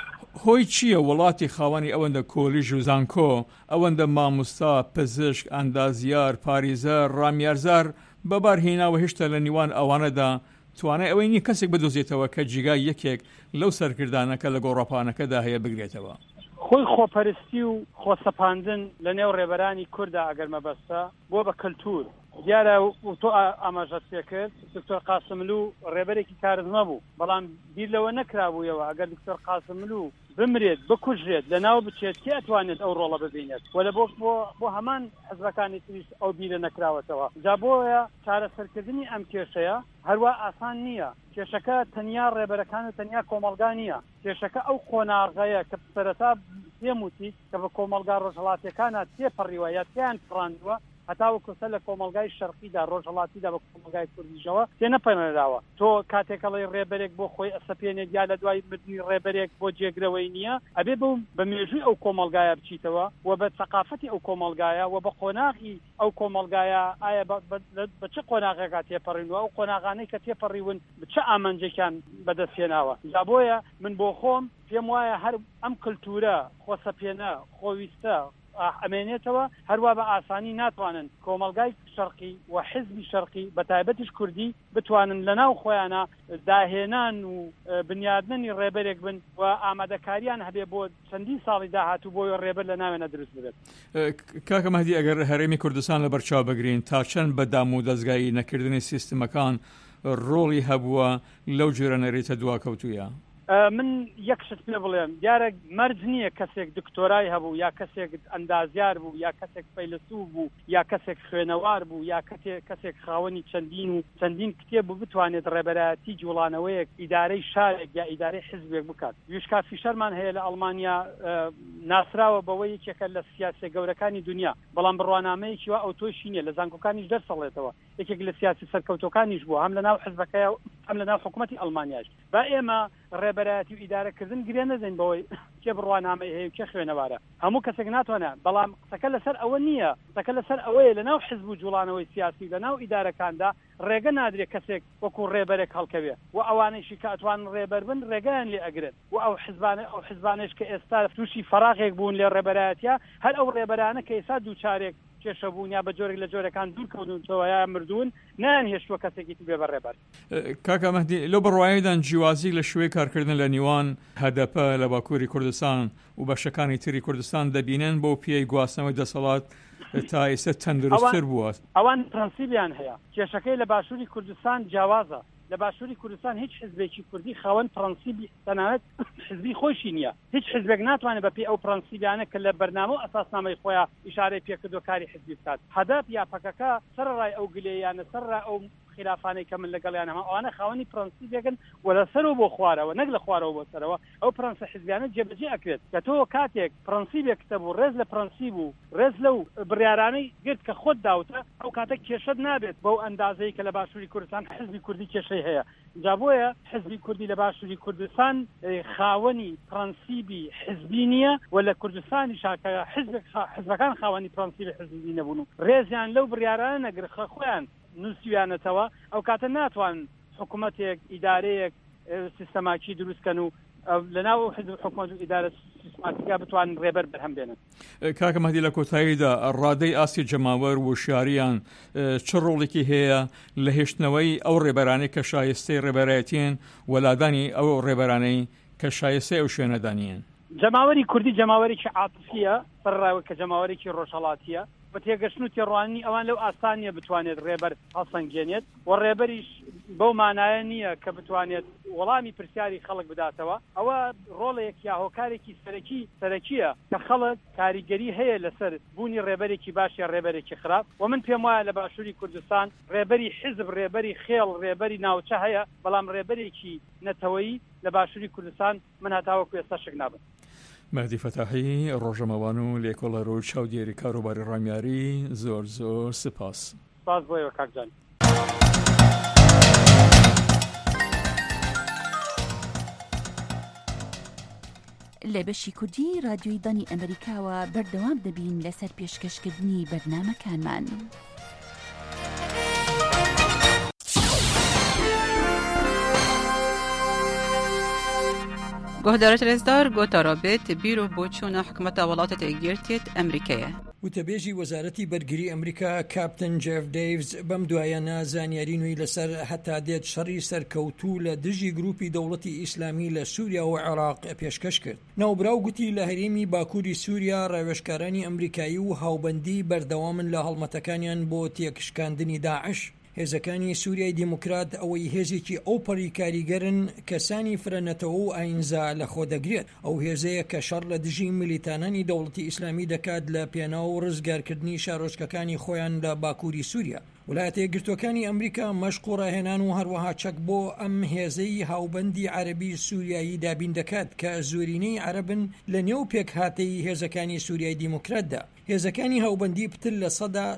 هۆی چییە وڵاتی خاوەنی ئەوەندە کۆلیژ و زانکۆ ئەوەندە مامۆستا پزیشک ئەندازیار پاریزەر ڕامیارزار بەبار هێناوە هێشتا لە نیوان ئەوانەدا توانای ئەوەی نیە کەسێک بدۆزێتەوە کە جیگای یەکێک لەو سەرکردانەکە لە گۆڕەپانەکەدا هەیە بگرێتەوە خۆی خۆپەرستی و خۆسەپاندن لە نێو ڕێبەرانی کووردا ئەگەر مەبەستە بۆ بە کەلتور دیارە تۆ ئاماژەت پێ کرد دکتۆر قاسملوو ڕێبەرێکی کارزمە بوو بەڵام بیر لەوە نەکرابوویەوە ئەگەر دکتۆر قاسملوو بمرێت بکوژرێت لە ناو بچێت کێ ئەتوانێت ئەو ڕۆڵە ببینێت و لە بۆ هەمان حزبەکانی تریش ئەو بیرە نەکراوەتەوە جا بۆیە چارەسەرکردنی ئەم کێشەیە هەروە ئاسان نییە کێشەکە تەنیا ڕێبەرەکان و تەنیا کۆمەلگا نییە کێشەکە ئەو خۆناغەیە کە سەرەتا پێم وتی کە بە کۆمەلگا ڕۆژهەڵاتیەکانە تێپەڕیوە یا تیان پڕاندووە هەتاوە کۆسە لە کۆمەلگای شەرقیدا ڕۆژهەڵاتیدا بە کۆمەلگای کوردیشەوە تێنەپەنەراوە تۆ کاتێکەڵی ڕێبەرێک بۆ خۆی ئەسەپێنێت یا لە دوای مردنی ڕێبەرێک بۆ جێگرەوەی نییە ئەبێ بە مێژووی ئەو کۆمەلگایە بچیتەوە و بە سەقافەتی ئەو کۆمەلگایە و بە قۆناغی ئەو کۆمەلگایە ئایا بە چه قۆناغێکا تێپەڕینوە ئەو قۆناغانەی کە تێپەڕیون بچە ئامانجێکیان بەدەستهێناوە جا بۆیە من بۆ خۆم پێم وایە هەر ئەم کللتورە خۆسەپێنە خۆویستە ئەمێنێتەوە هەروە بە ئاسانی ناتوانن کۆمەلگای شەرقی و حزبی شەرقی بە تایبەتیش کوردی بتوانن لەناو خۆیانە داهێنان و بنیادننی ڕێبەرێک بن و ئامادەکاریان هەبێ بۆ چەندین ساڵی داهاتوو بۆ ڕێبەر لە ناوێنە دروست بێت. کاکە مەهدی ئەگەر هەرێمی کوردستان لە بەرچاو بگرین تا چەند بەدام و دەستگایی نەکردنی سیستمەکان ڕۆڵی هەبووە لەو جۆرە نەریتە دواکەوتویە؟ من یەک شت پێ بڵێم دیارە مەرج نییە کەسێک دکتۆرای هەبوو یا کەسێک ئەندازیار بوو یا کەسێک فەیلسوف بوو یا کەسێک خوێنەوار بوو یا کەسێک خاوەنی چەندین کتێب بوو بتوانێت ڕێبەرایەتی جوڵانەوەیەک ئیدارەی شارێک یا ئیدارەی حزبێک بکات. ویشکا فیشەرمان هەیە لە ئەڵمانیا ناسراوە بەوەی یەکێکە لە سیاسە گەورەکانی دنیا بەڵام بڕوانامەیەکی وا ئەو تۆشی نییە لە زانکۆکانیش دەرسەڵێتەوە یەکێک لە سیاسی سەرکەوتەکانیش بوو هەم لە ناو حزبەکەیە هەم لە ناو حکوومەتی ئەڵمانیاش با ئێمە ڕێبەرایەتی و ئیدارەکردن گرێ نەدەین بەوەی کێ بڕوانامەی هەیە کێ خوێنەوارە هەموو کەسێک ناتوانێت بەڵام قسەکە لەسەر ئەوە نییە قسەکە لەسەر ئەوەیە لە ناو حزب و جوڵانەوەی سیاسی لە ناو ئیدارەکاندا ڕێگە نادرێت کەسێک وەکو ڕێبەرێک هەڵکەوێ و ئەوانەیشی کە ئەتوان ڕێبەر بن ڕێگەیان لێ ئەگرن و ئەو حزبانش کە ئێستا تووشی فەراغێک بوون لێ ڕێبەرایەتیە هەر ئەو ڕێبەرانە کە ئێستا دووچارێک کێشەبوون یا بە جۆرێک لە جۆرەکان دوورکەوتنەوە یا مردوون نان هێشتووە کەسێکی بێ بە ڕێبەر. کاکە مەهدی لەو بڕوااییدان جیوازی لە شوێی کارکردن لە نیوان هەدەپە لە باکووری کوردستان و بەشەکانی تری کوردستان دەبینن بۆ پێی گواستنەوەی دەسەڵات تا ئێستا تەندروستتر بووە ئەوان پرەنسیبیان هەیە کێشەکەی لە باشووری کوردستان جیاوازە لە باشووری کوردستان هیچ حزبێکی کوردی خاوەن پرەنسیبی تەنانەت حزبی خۆشی نییە هیچ حزبێک ناتوانێت بەپێی ئەو پرەنسیبیانە کە لە بەرنامە و ئەساسنامەی خۆیان ئیشارەی پێکردو کاری حزبی بکات هەدەف یا پەکەکە سەرڕای ئەو گلەیانە سەرڕای ئەو خلافانەی کە من لەگەڵیان هەما ئەوانە خاوەنی پرەنسیبێکن و لەسەرەوە بۆ خوارەوە نەک لە خوارەوە بۆ سەرەوە ئەو پرەنسە حزبیانە جێبەجێ ئەکرێت کە تۆ کاتێک پرەنسیبێک کتە بوو ڕێز لە پرەنسیب و ڕێز لەو بڕیارانەی گرت کە خۆت داوتە ئەو کاتە کێشەت نابێت بەو ئەندازەی کە لە باشووری کوردستان حزبی کوردی کێشەی هەیە جا بۆیە حزبی کوردی لە باشووری کوردستان خاوەنی پرەنسیبی حزبی نییە و لە کوردستانی شاکە حزبەکان خاوەنی پرەنسیبی حزبی نەبوون و ڕێزیان لەو بڕیارانە نەگرخە خۆیان نووسیویانەتەوە ئەو کاتە ناتوان حکوومەتێک ئیدارەیەک سیستەماکی دروستکەن و لەناو حزب حکوومەت و ئیدارە سیستماتیکا بتوان ڕێبەر بەرهەم بێنن. کاکە مەهدی لە کۆتاییدا ڕادەی ئاسی جەماوەر و شاریان چ ڕۆڵێکی هەیە لە هێشتنەوەی ئەو ڕێبەرانەی کە شایستەی ڕێبەرایەتین وەلادانی ئەو ڕێبەرانەی کە شایسته ئەو شوێنەدانیان. جەماوەری کوردی جەماوەرێکی عاتفیە بەڕاوە کە جەماوەرێکی ڕۆژهەڵاتیە بە تێگەشتن و تێڕوانی ئەوان لەو ئاسانیە بتوانێت ڕێبەر هەڵسەنگێنێت و ڕێبەریش بەو مانایە نییە کە بتوانێت وەڵامی پرسیاری خەڵک بداتەوە. ئەوە ڕۆڵێک یا هۆکارێکی سەرەکیە کە خەڵک کاریگەری هەیە لەسەر بوونی ڕێبەرێکی باش یا ڕێبەرێکی خراپ و من پێم وایە لە باشووری کوردستان ڕێبەری حزب ڕێبەری خێڵ ڕێبەری ناوچە هەیە بەڵام ڕێبەرێکی نەتەوەیی لە باشووری کوردستان من هەتاوەکو ئێستا شک نابم. مەهدی فەتاحی ڕۆژەمەوان و لێکۆڵەر و چاودێری کاروباری ڕامیاری زۆر سپاس. سپاس بۆیەوە کاکجان. لە بەشی کوردی رادیۆی دانی ئەمریکاوە بەردەوام دەبین لەسەر پێشکەشکردنی بەرنامەکانمان. گۆهدارە رێزدار گۆتارابێت بیرۆ بۆ چوونە حکومەتە وڵاتە یەکگرتووێت ئەمریکایە. وتەبێژی وەزارەتی بەرگری ئەمریکا کاپتن جێف دەیڤز بەم دوایانە زانیاری نوێی لەسەر هەتا دێت شەڕی سەرکەوتوو لە دژی گروپی دەوڵەتی ئیسلامی لە سووریا و عێراق پێشکەش کرد. ناوبراو گوتی لە هەرێمی باکووری سووریا ڕێوێژکارانی ئەمریکایی و هاوبەندی بەردەوامن لە هەڵمەتەکانیان بۆ تێکشکاندنی داعش. هێزەکانی سووریای دیموکرات ئەوەی هێزێکی ئۆپەری کاریگەرن کەسانی فرەنەتەوە و ئاینزا لە خۆ دەگرێت. ئەو هێزەیە کە شەڕ لە دژی میلیتانانی دەوڵەتی ئیسلامی دەکات لە پێناو و ڕزگارکردنی شارۆچکەکانی خۆیان لە باکووری سووریا. وڵاتە یەکگرتووەکانی ئەمریکا مەشق و ڕاهێنان و هەروەها چەک بۆ ئەم هێزەی هاوبەندی عەرەبی سووریایی دابین دەکات کە زۆرینەی عەرەبن لە نێو پێکهاتەی هێزەکانی سووریای دیموکراتدا. هێزەکانی هاوبەندی پتر لە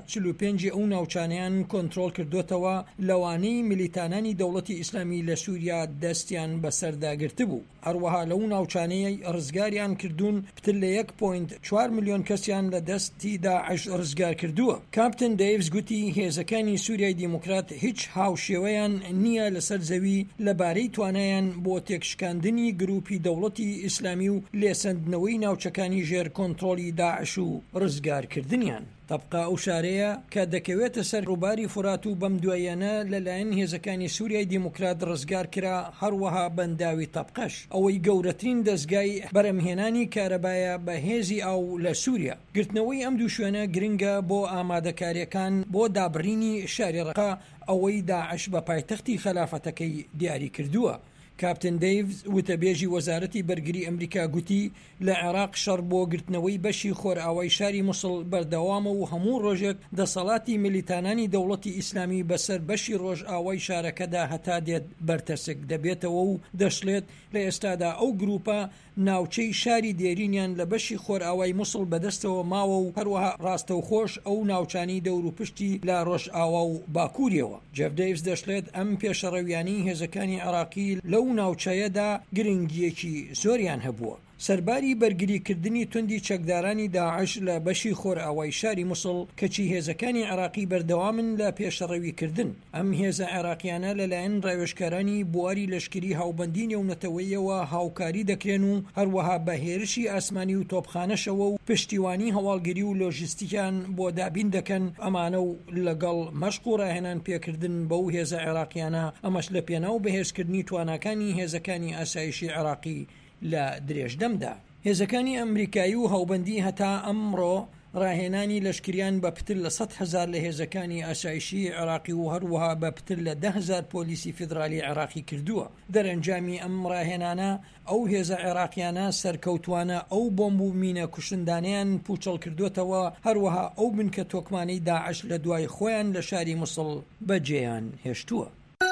45 ئەو ناوچانیان کۆنتڕۆڵ کردوتەوە لەوانەی میلیتانانی دەوڵەتی ئیسلامی لە سووریا دەستیان بەسەرداگرت بوو. هەروەها لەو ناوچانەیە ڕزگاریان کردوون پتر لە 1.4 ملیۆن کەسیان لە دەستی داعش ڕزگار کردووە. کاپتن دەیڤز گوتی هێزەکانی سووریای دیموکرات هیچ هاوشێوەیان نییە لەسەر زەوی لەبارەی توانایان بۆ تێکشکاندنی گروپی دەوڵەتی ئیسلامی و لێسەندنەوەی ناوچەکانی ژێر کۆنتڕۆلی داعش و ڕزگارکردنیان. طبقا ئەو شارەیە کە دەکەوێتە سەر ڕووباری فورات و بەم دوایانە لەلایەن هێزەکانی سووریای دیموکرات ڕزگار کرا هەروەها بەنداوی تەبقەش ئەوەی گەورەترین دەستگای بەرەمهێنانی کارەبایە بە هێزی ئاو لە سووریا. گرتنەوەی ئەم دوو شوێنە گرنگە بۆ ئامادەکاریەکان بۆ دابڕینی شاری ڕەقا ئەوەی داعش بە پایتەختی خەلافەتەکەی دیاری کردووە. کاپتن دەیڤز وتەبێژی وەزارەتی بەرگری ئەمریکا گوتی لە عێراق شەڕ بۆ گرتنەوەی بەشی خۆرئاوای شاری موسڵ بەردەوامە و هەموو ڕۆژێک دەسەڵاتی میلیتانانی دەوڵەتی ئیسلامی بەسەر بەشی ڕۆژئاوای شارەکەدا هەتا دێت بەرتەسک دەبێتەوە و دەشڵێت لە ئێستادا ئەو گروپە ناوچەی شاری دێرینیان لە بەشی خۆرئاوای موسڵ بەدەستەوە ماوە و هەروەها ڕاستەوخۆش ئەو ناوچانی دەور و پشتی لە ڕۆژئاوا و باکووریەوە. جێف دەیڤز دەشڵێت ئەم پێشەڕەویانی هێزەکانی عێراقی لەو ناوچەیەدا گرنگیەکی زۆریان هەبووە. سەرباری بەرگریکردنی توندی چەکدارانی داعش لە بەشی خۆرئاوای شاری موسڵ کەچی هێزەکانی عێراقی بەردەوامن لە پێشەڕەویکردن. ئەم هێزە عێراقیانە لەلایەن ڕێوێژکارانی بواری لەشکری هاوبەندی نێونەتەوەیەوە هاوکاری دەکرێن و هەروەها بە هێرشی ئاسمانی و تۆپخانەشەوە و پشتیوانی هەواڵگیری و لۆژیستیکیان بۆ دابین دەکەن. ئەمانە و لەگەڵ مەشق و ڕاهێنان پێکردن بەو هێزە عێراقیانە ئەمەش لە پێناو بەهێزکردنی تواناکانی هێزەکانی ئاسایشی عێراقی لە درێژدەمدا. هێزەکانی ئەمریکایی و هاوبەندی هەتا ئەمڕۆ ڕاهێنانی لەشکریان بە پتر لە 100,000 لە هێزەکانی ئاسایشی عێراقی و هەروەها بە پتر لە 10,000 پۆلیسی فیدرالی عێراقی کردووە. دەرەنجامی ئەم ڕاهێنانە ئەو هێزە عێراقیانە سەرکەوتوانە ئەو بۆمب و مینە کوشندانیان پوچەڵ کردوتەوە هەروەها ئەو بنکە تۆکمانەی داعش لە دوای خۆیان لە شاری موسڵ بەجێیان هێشتووە.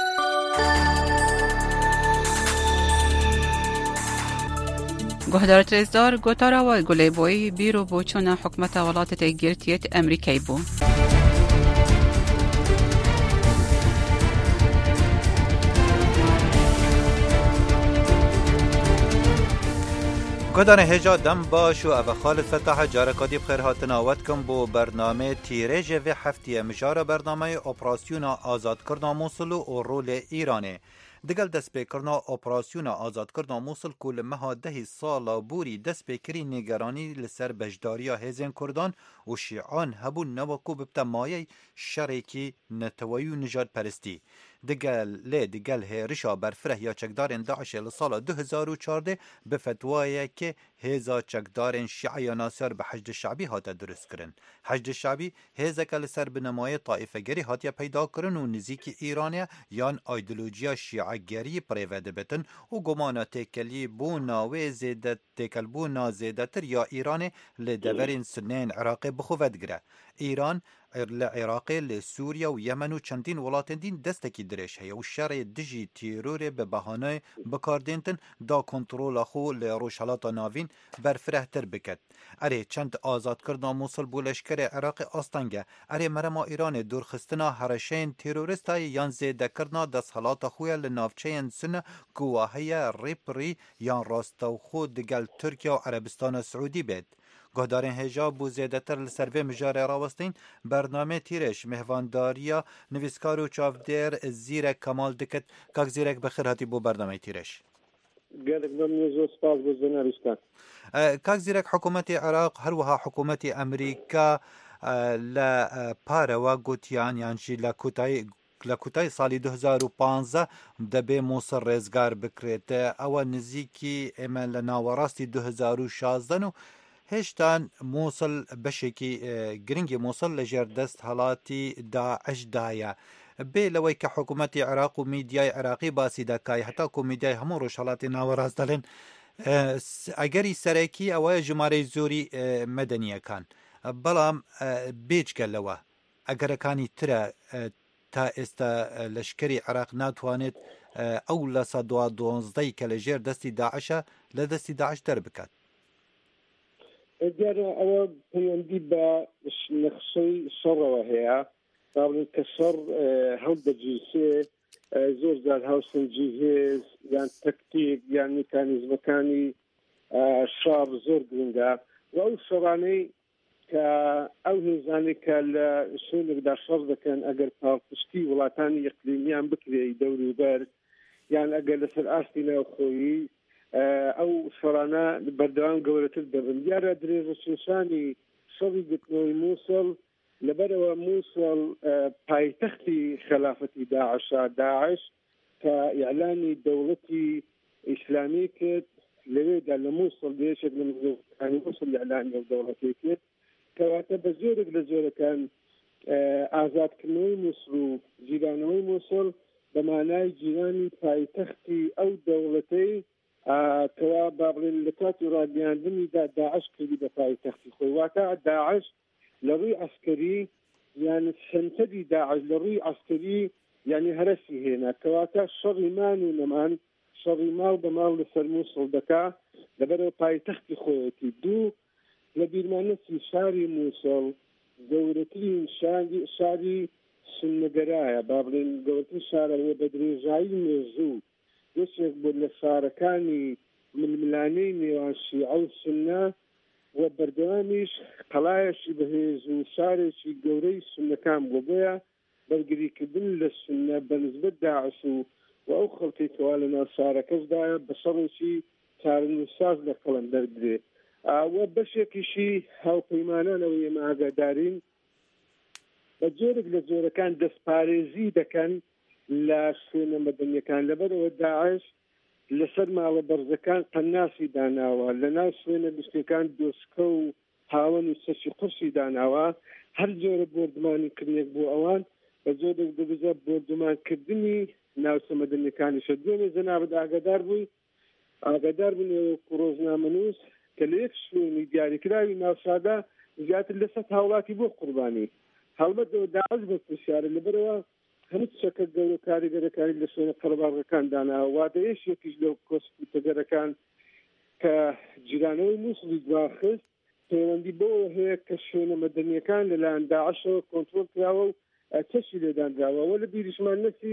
گۆهدارە رێزدار گۆتاراوە گولێبۆی بیرۆ بۆ چوونە حکومەتە وڵاتە یەکگرتووێت ئەمریکای بوو. گۆدانە هێژا دەم باش و ئەڤە خالد فتاحە جارەکادی بخێر هاتناوەت کەم بۆ بەرنامە تیرێژێ vê heftiyê mijara bernameyê operasyona azadkirina Mosul û rolê Îranê. Digel destpêkirina operasyona azadkirina Mosul ku li meha dehî sala borî destpêkirî nêgeranî li ser bejdariya hêzên Kurdan û Şîan hebûn newa ku bibte mayey şerekî neteweyî û nijadperestî. دگل هێرشا بەرفرە یا چەکدارên داعشê li sala 2014 bi fetvayekê hêza çekdarên şi'a ya nasiyar bi Heşd-i Şe'bî hate duristkirin. Heşd-i Şe'bî hêzeke li ser binemayê taîfegerî hatiye peyda kirin û nizîkî Îranê yan aydolojiya şiagerî pirêve dibitin û gomana têkelî bûna wê têkelbûna zêdetir ya Îranê li deverên Sunneyên Iraqê bixwe digire. Îran li Iraqê, li Sûriye û Yemen û çendîn welatên din destekî dirêj heye û şerê dijî tîrorê bi behaneyê bikardêntin da kontrola xwe li rojhilata navîn berfirehtir biket. Erê çend azadkirina Mosul bû leşkerê Iraqê astenge. Erê merema Îranê dûrxistina hereşeyên terorîstayê yan zêdekirina desthelata xwe li navçeyên Sunne ku heye rêpirî yan rastewxwe digel Tirkiye û Erebistana Siûdî bêt. Guhdarên hêja bû zêdetir li ser vê mijarê rawestîn bername tîrêj mehvandariya nivîskar û çavdêr Zîrek Kemal dikit. Kak Zîrek bixîr hatî bû bernameyê tîrêj. gelek memnûn zor spas bû jurnalîstan. Kak Zîrek hikûmetê Iraq her wiha hikûmetê Amerîka li parewa gotiyan yan jî li kutayê salî 2015 debê Mosul rêzgar bikrête. Ew nizîkî ême li nawerastî 2016 û هێشتا Mosul beşekî giringî Mosul li jêr dest helatî Daişdayê. Bê lewey ke hikûmetê Iraq û mîdyayê Iraqî basî dike heta ku mîdyayê hemû rojhilatê nawerast dilin egerî serekî ew ye jimarê zorî medeniyekan. Belam bêçgelewe egerekanî tire ta êsta leşkerî Iraq natwanêt ew lesa 2012 ke li jêr destî Daişa li destî Daиш derbiket. اگر ئەوە پەیوەندی بە نەخشەی شەڕەوە هەیە باڵێن کە شەڕ هەڵ دەگیرسێ زۆر جار هاوسەنجی هێز یان تەکتیک یان میکانیزمەکانی شەڕ زۆر گرنگە و ئەو شەڕانەی کە ئەو هێزانەی کە لە شوێنێکدا شەڕ دەکەن ئەگەر پاڵپشتی وڵاتانی ئیقلیمیان بکرێ دەوروبەر یان ئەگەر لەسەر ئاستی ناوخۆیی ئەو شەڕانە بەردەوام گەورەتر دەبن. دیارە درێژەکێشانی شەڕی گرتنەوەی مووسڵ لەبەرەوە مووسڵ پایتەختی خلافەتی داعشە داعش کە ئیعلانی دەوڵەتی ئیسلامی کرد لەوێدا لە مووسڵ دێشێک لە مزگەوتەکانی مووسڵ ئیعلانی ئەو دەوڵەتی کرد کەواتە بە زۆرێک لە زۆرەکان ئازادکردنەوەی مووسڵ و جیرانەوەی مووسڵ بە مانای جیرانی پایتەختی ئەو دەوڵەتەی کەوا با بڵێن لە کاتی ڕاگەیاندنیدا داعش کردی بە پایتەختی خۆی واتە داعش لە ڕووی عسکەری یان سنتەری داعش لە ڕووی عسکەری یعنی هەرەسی هێنا کەواتە شەڕی مان و نەمان شەڕی ماو بە ماو لەسەر مووسڵ دەکا لەبەرەوە پایتەختی خۆیەتی دوو لە بیرمانەتی شاری مووسڵ گەورەترین شاری سنەگەرایە با بڵێن گەورەترین شارەوە بە درێژایی مێژوو یەکێک بۆ لە شارەکانی ململانەی نێوان شیعە و سنە و بەردەوامیش قەڵایەکی بەهێز و شارێکی گەورەی سنەکان بۆ بۆیە بەرگریکردن لە سنە بەنسبەت داعش و ئەو خەڵکی کەوا لە ناو شارەکەشدایە بە شەڕێکی چارەنووساز لە قەڵەم دەردرێ وە بەشێکیشی هاوپەیمانانەوە ئێمە ئاگادارین بە جۆرێک لە جۆرەکان دەستپارێزی دەکەن لە شوێنە مەدەنیەکان لەبەرەوە داعش لەسەر ماوە بەرزەکان قەناسی داناوە لە ناو شوێنە گشتەکان دۆشکە و هاوەن و سەرچی قورسی داناوە هەر جۆرە بۆردمانی کردنێک بۆ ئەوان بە جۆرێک دەبێت بۆردمانکردنی ناوچە مەدەنیەکانیشە دوێنێ جەنابەت ئاگادار بوون ڕۆژنامەنووس کە لە یەک شوێنی دیاریکراوی ناوشادا زیاتر لە 100 هاوڵاتی بۆ قوربانی هەڵبەتەوە داعش بە پرسیارە لەبەرەوە هەموو شەکە گەورە کاریگەرەکانی لە شوێنە قەرەباڵغەکان داناوە واتە یەکێکیش لەو کۆسپوتەگەرەکان کە جیرانەوەی مووسڵی دواخست پەیوەندی بەوە هەیە کە شوێنە مەدەنیەکان لەلایەن داعشەوە کۆنترۆل کراوە و چەشی لێدانراوە وە لە بیریشمان نەچی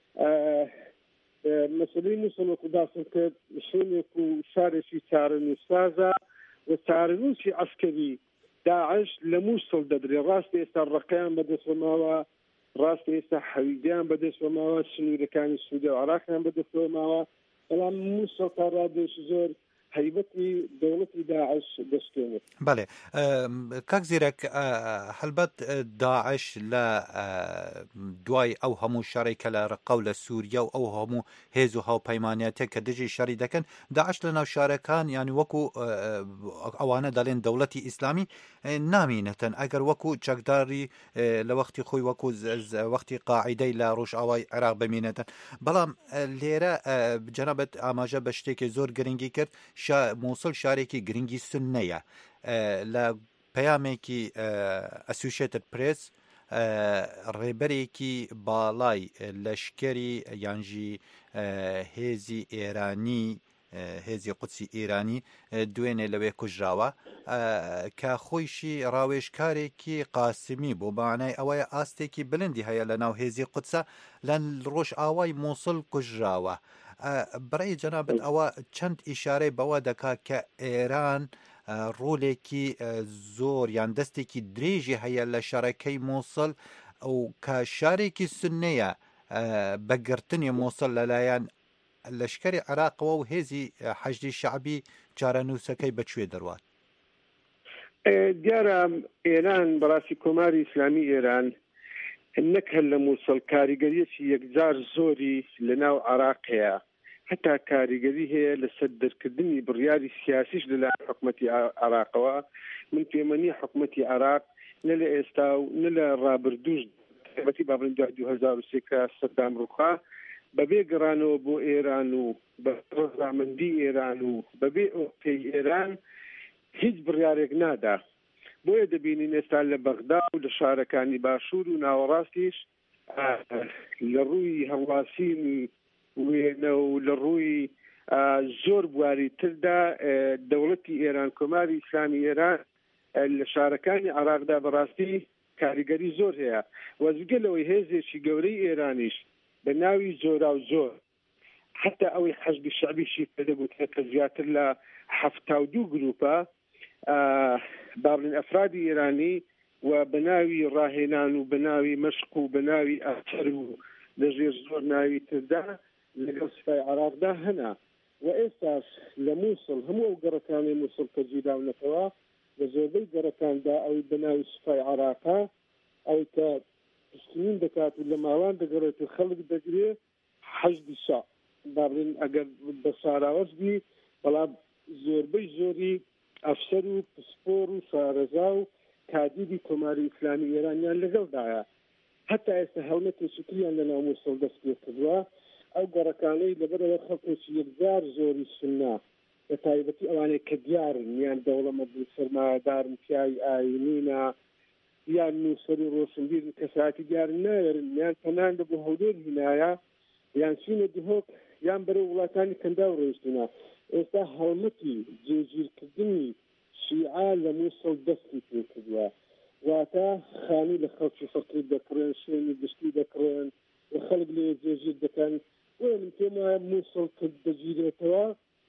مەسەلەی مووسڵ وەکو باسم کرد شوێنێک و شارێکی چارەنووسازە و چارەنووسی عەسکەری داعش لە مووسڵ دەدرێ ڕاستی ئێستا ڕقەیان بەدەستوەماوە ڕاستی ئێستا حەویدیان بەدەستوەماوە سنوورەکانی سوودە و عێراقیان بەدەستوەماوە بەڵام مووسڵ تا ڕادێکی زۆر هيبتي دولتي داعش دستوني. بله کاک زیرک هەلبەت داعش لە دوای ئەو هەموو شەڕی کە لە ڕقە و لە سووریا و ئەو هەموو هێز و هاوپەیمانەتە کە دژی شەڕی دەکەن داعش لە ناو شارەکان یانی وەکو ئەوانە دەڵێن دەوڵەتی ئیسلامی نامینەتەن ئەگەر وەکو چەکداری لە وەختی خۆی وەکو وەختی قاعیدەی لە ڕۆژئاوای عێراق بمینێتن بەڵام لێرە جەنابەت ئاماژە بە شتێکی زۆر گرنگی کرد مووسڵ شارێکی گرنگی سنەیە لە پەیامێکی ئەسوشێتد پرێس ڕێبەرێکی باڵای لەشکەری یانژی هێزی ئێرانی هێزی قودسی ئێرانی دوێنێ لەوێ کوژراوە کە خۆیشی ڕاوێژکارێکی قاسمی بۆ بەمانای ئەوەیە ئاستێکی بلندی هەیە لە ناو هێزی قودسە لە ڕۆژئاوای مووسڵ کوژراوە بەڕێی جەنابەت ئەوە چەند ئیشارەی بەوە دەکات کە ئێران ڕۆلێکی زۆر یان دەستێکی درێژی هەیە لە شارەکەی مووسڵ ئەو کە شارێکی سنەیە بەگرتنی مووسڵ لەلایەن لەشکەری عێراقەوە و هێزی حەشدی شەعبی جارەنووسەکەی بەکوێ دەڕوات. دیارە ئێران بەڕاستی کۆماری ئیسلامی ئێران نەک هەر لە مووسڵ کاریگەریەکی یەکجار زۆری لە ناو عێراقەیە هەتا کاریگەری هەیە لەسەر دەرکردنی بڕیاری سیاسیش لەلایەن حکومەتی عێراقەوە من پێمەنی حکومەتی عێراق نە لە ئێستا و نە لە ڕابردووش تایبەتی بابڵین 2003 کە سەدام ڕووخا بەبێ گەڕانەوە بۆ ئێران و بە ڕەزامەندی ئێران و بەبێ ئۆپەی ئێران هیچ بڕیارێک نادا بۆیە دەبینین ئێستا لە بەغدا و لە شارەکانی باشوور و ناوەڕاستیش لە ڕووی هەڵواسین وێنە و لە ڕووی زۆر بواری تردا دەوڵەتی ئێران کۆماری ئیسلامی ئێران لە شارەکانی عێراقدا بەڕاستی کاریگەری زۆر هەیە وەزگەلەوەی هێزێکی گەورەی ئێرانیش بە ناوی زۆرا و زۆر حتا ئەوەی حەزبی شەعبیشی پێدەگوتێ کە زیاتر لە 72 گروپە بابلین ئەفرادی ئێرانی و بەناوی ڕاهێنان و بەناوی مەشق و بەناوی ئەفسەر و لەژێر زۆر ناوی تردا لەگەڵ سوپای عێراقدا هەنا و ئێستاش لە مووسڵ هەموو ئەو گەڕەکانی مووسڵ کە جێراونەتەوە لە زۆربەی گەڕەکاندا ئەوی بەناوی سوپای عێراقا ئەوی کە پشتنین دەکات و لە ماوان دەگەڕێت و خەڵک دەگرێت حەشدی شا بابلین ئەگەر بە ساراوەز بی بەڵام زۆربەی زۆری ئەفسەر و پسپۆر و شارەزا و کادیدی کۆماری ئیسلامی ئێرانیان لەگەڵدایە هەتا ئێستا هەڵمەتی سوتریان لە ناو مووسڵ دەست پێ کردووە ئەو گەڕەکانەی لەبەرەوە خەڵکێکی یەکجار زۆری سنە بە تایبەتی ئەوانەی کە دیارن یان دەوڵەمەند سەرمایەدارن پیاوی ئاینینە یان نووسەر و ڕۆشنبیرن کەساتی دیارن نایەرن یان پەنان لە بۆ هەولێر هینایە یان چینە دهۆک یان بەرەو وڵاتانی کەندا و ڕۆیشتنە ئێستا هەڵمەتی جێگیرکردنی شیعە لە مووسڵ دەستی پێ کردووە واتە خانی لە خەڵکی فەقیر دەکڕێن شوێنی گشتی دەکڕێن و خەڵک لێ جێگیر دەکەن من پێم وایە مووسڵ کرد دەگیرێتەوە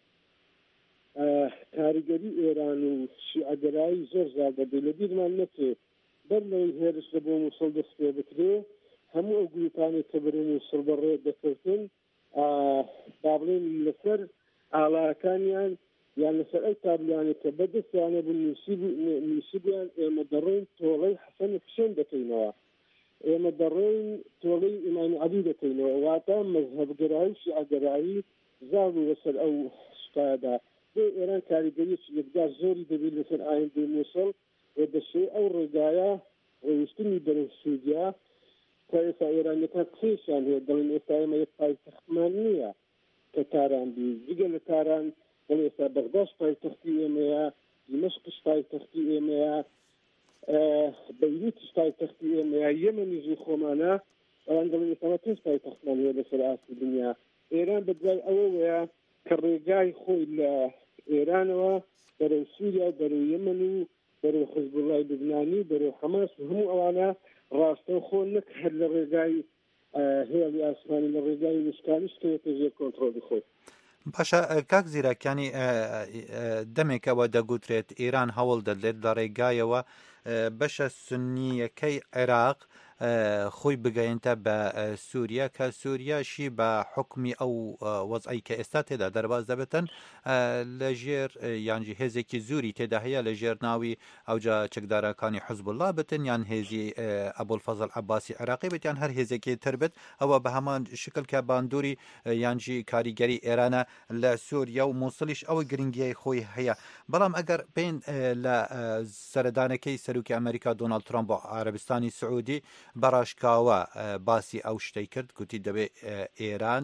کاریگەری ئێران و شیعەگەرایی زۆر زیاد دەبێت لە بیرمان نەچێ بەر لەوەی هێرش لە بۆ مووسڵ دەست پێ بکرێ هەموو ئەو گروپانی کە بەرەو مووسڵ بەڕێ دەکەوتن بابڵێن لەسەر ئاڵاکانیان یان لەسەر ئەو تابلوانێک کە بەدەستیانە بوون نووسیبیان ئێمە دەڕۆین تۆڵەی حەسەن و حوسێن دەکەینەوە ئێمە دەڕۆین تۆڵەی ئیمامی عەلی دەکەینەوە واتە مەذهەبگەرایی و شیعەگەرایی زاڵ و لەسەر ئەو سوپایەدا بۆ ئێران کاریگەریەکی یەکجار زۆری دەبێت لەسەر ئایندەی مووسڵ و دەشێ ئەو ڕێگایە ڕۆیشتنی بەرەو سوودیا کە ئێستا ئێرانیەکان قسەیشیان هەیە دەڵێن ئێستا ئێمە یەک پایتەختمان نییە کە تاران بی جگە لە تاران دەڵێ ئێستا بەغداش پایتەختی ئێمەیە دیمەشقش پایتەختی ئێمەیە بەیروتش پایتەختی ئێمەیە یەمەنیژی خۆمانە بەڵام دەڵێن ئێستا پێنج پایتەختمان هەیە لەسەر ئاستی دنیا ئێران بەدوای ئەوەیە کە ڕێگای خۆی لە ئێرانەوە بەرەو سووریا بەرەو یەمەن و بەرەو حزبوڵای لوبنانی بەرەو حەماس و هەموو ئەوانە ڕاستە خۆ نەک هەر لە ڕێگای هێڵی ئاسمانی لە ڕێگای نیشکانیش کەوێتە ژێر کۆنتڕۆلی خۆی باشە کاک زیرەکانی دەمێکەوە دەگوترێت ئێران هەوڵ دەدێت لە ڕێگایەوە بەشە سنیەکەی عێراق خۆی بگەینتە بە سووریا کە سووریاشی بە حکمی ئەو وەزعی کە ئێستا تێدا دەرباز دەبێتن لە ژێر یانجی هێزێکی زوری تێدا هەیە لە ژێر ناوی ئەوجا چەکدارەکانی حزب الله بتن یان هێزی ئەبوولفەزل عەباسی عێراقی بێت یان هەر هێزێکی تر بێت ئەوە بە هەمان شکل کە باندوری یانجی کاریگەری ئێرانە لە سووریا و مووسڵیش ئەوە گرنگیای خۆی هەیە بەڵام ئەگەر بین لە سەردانەکەی سەرۆکی ئەمریکا دۆناڵد ترامپ بۆ عەرەبستانی سعودی بەڕاشکاوە باسی ئەو شتەی کرد گوتی دەبێت ئێران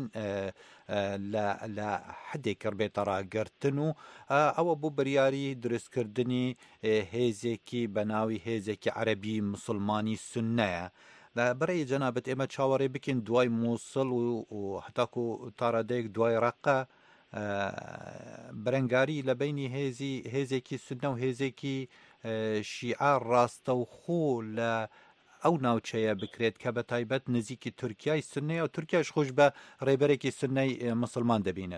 لە حدێک بێتە ڕاگرتن و ئەوە بوو بڕیاری دروستکردنی هێزێکی بە ناوی هێزێکی عەرەبی مسلمانی سوننەیە بەڕێی جەنابەت ئێمە چاوەڕێ بکەین دوای مووسڵ و هەتاکو و تاڕادەیەک دوای ڕەقە بەرەنگاری لە بینی هێزێکی سوننە و هێزێکی شیعە ڕاستەوخۆ لە ئەو ناوچەیە بکرێت کە بە تایبەت نزیکی تورکیای سنەیە و تورکیاش خۆش بە ڕێبەرێکی سنەی مسلمان دەبینێت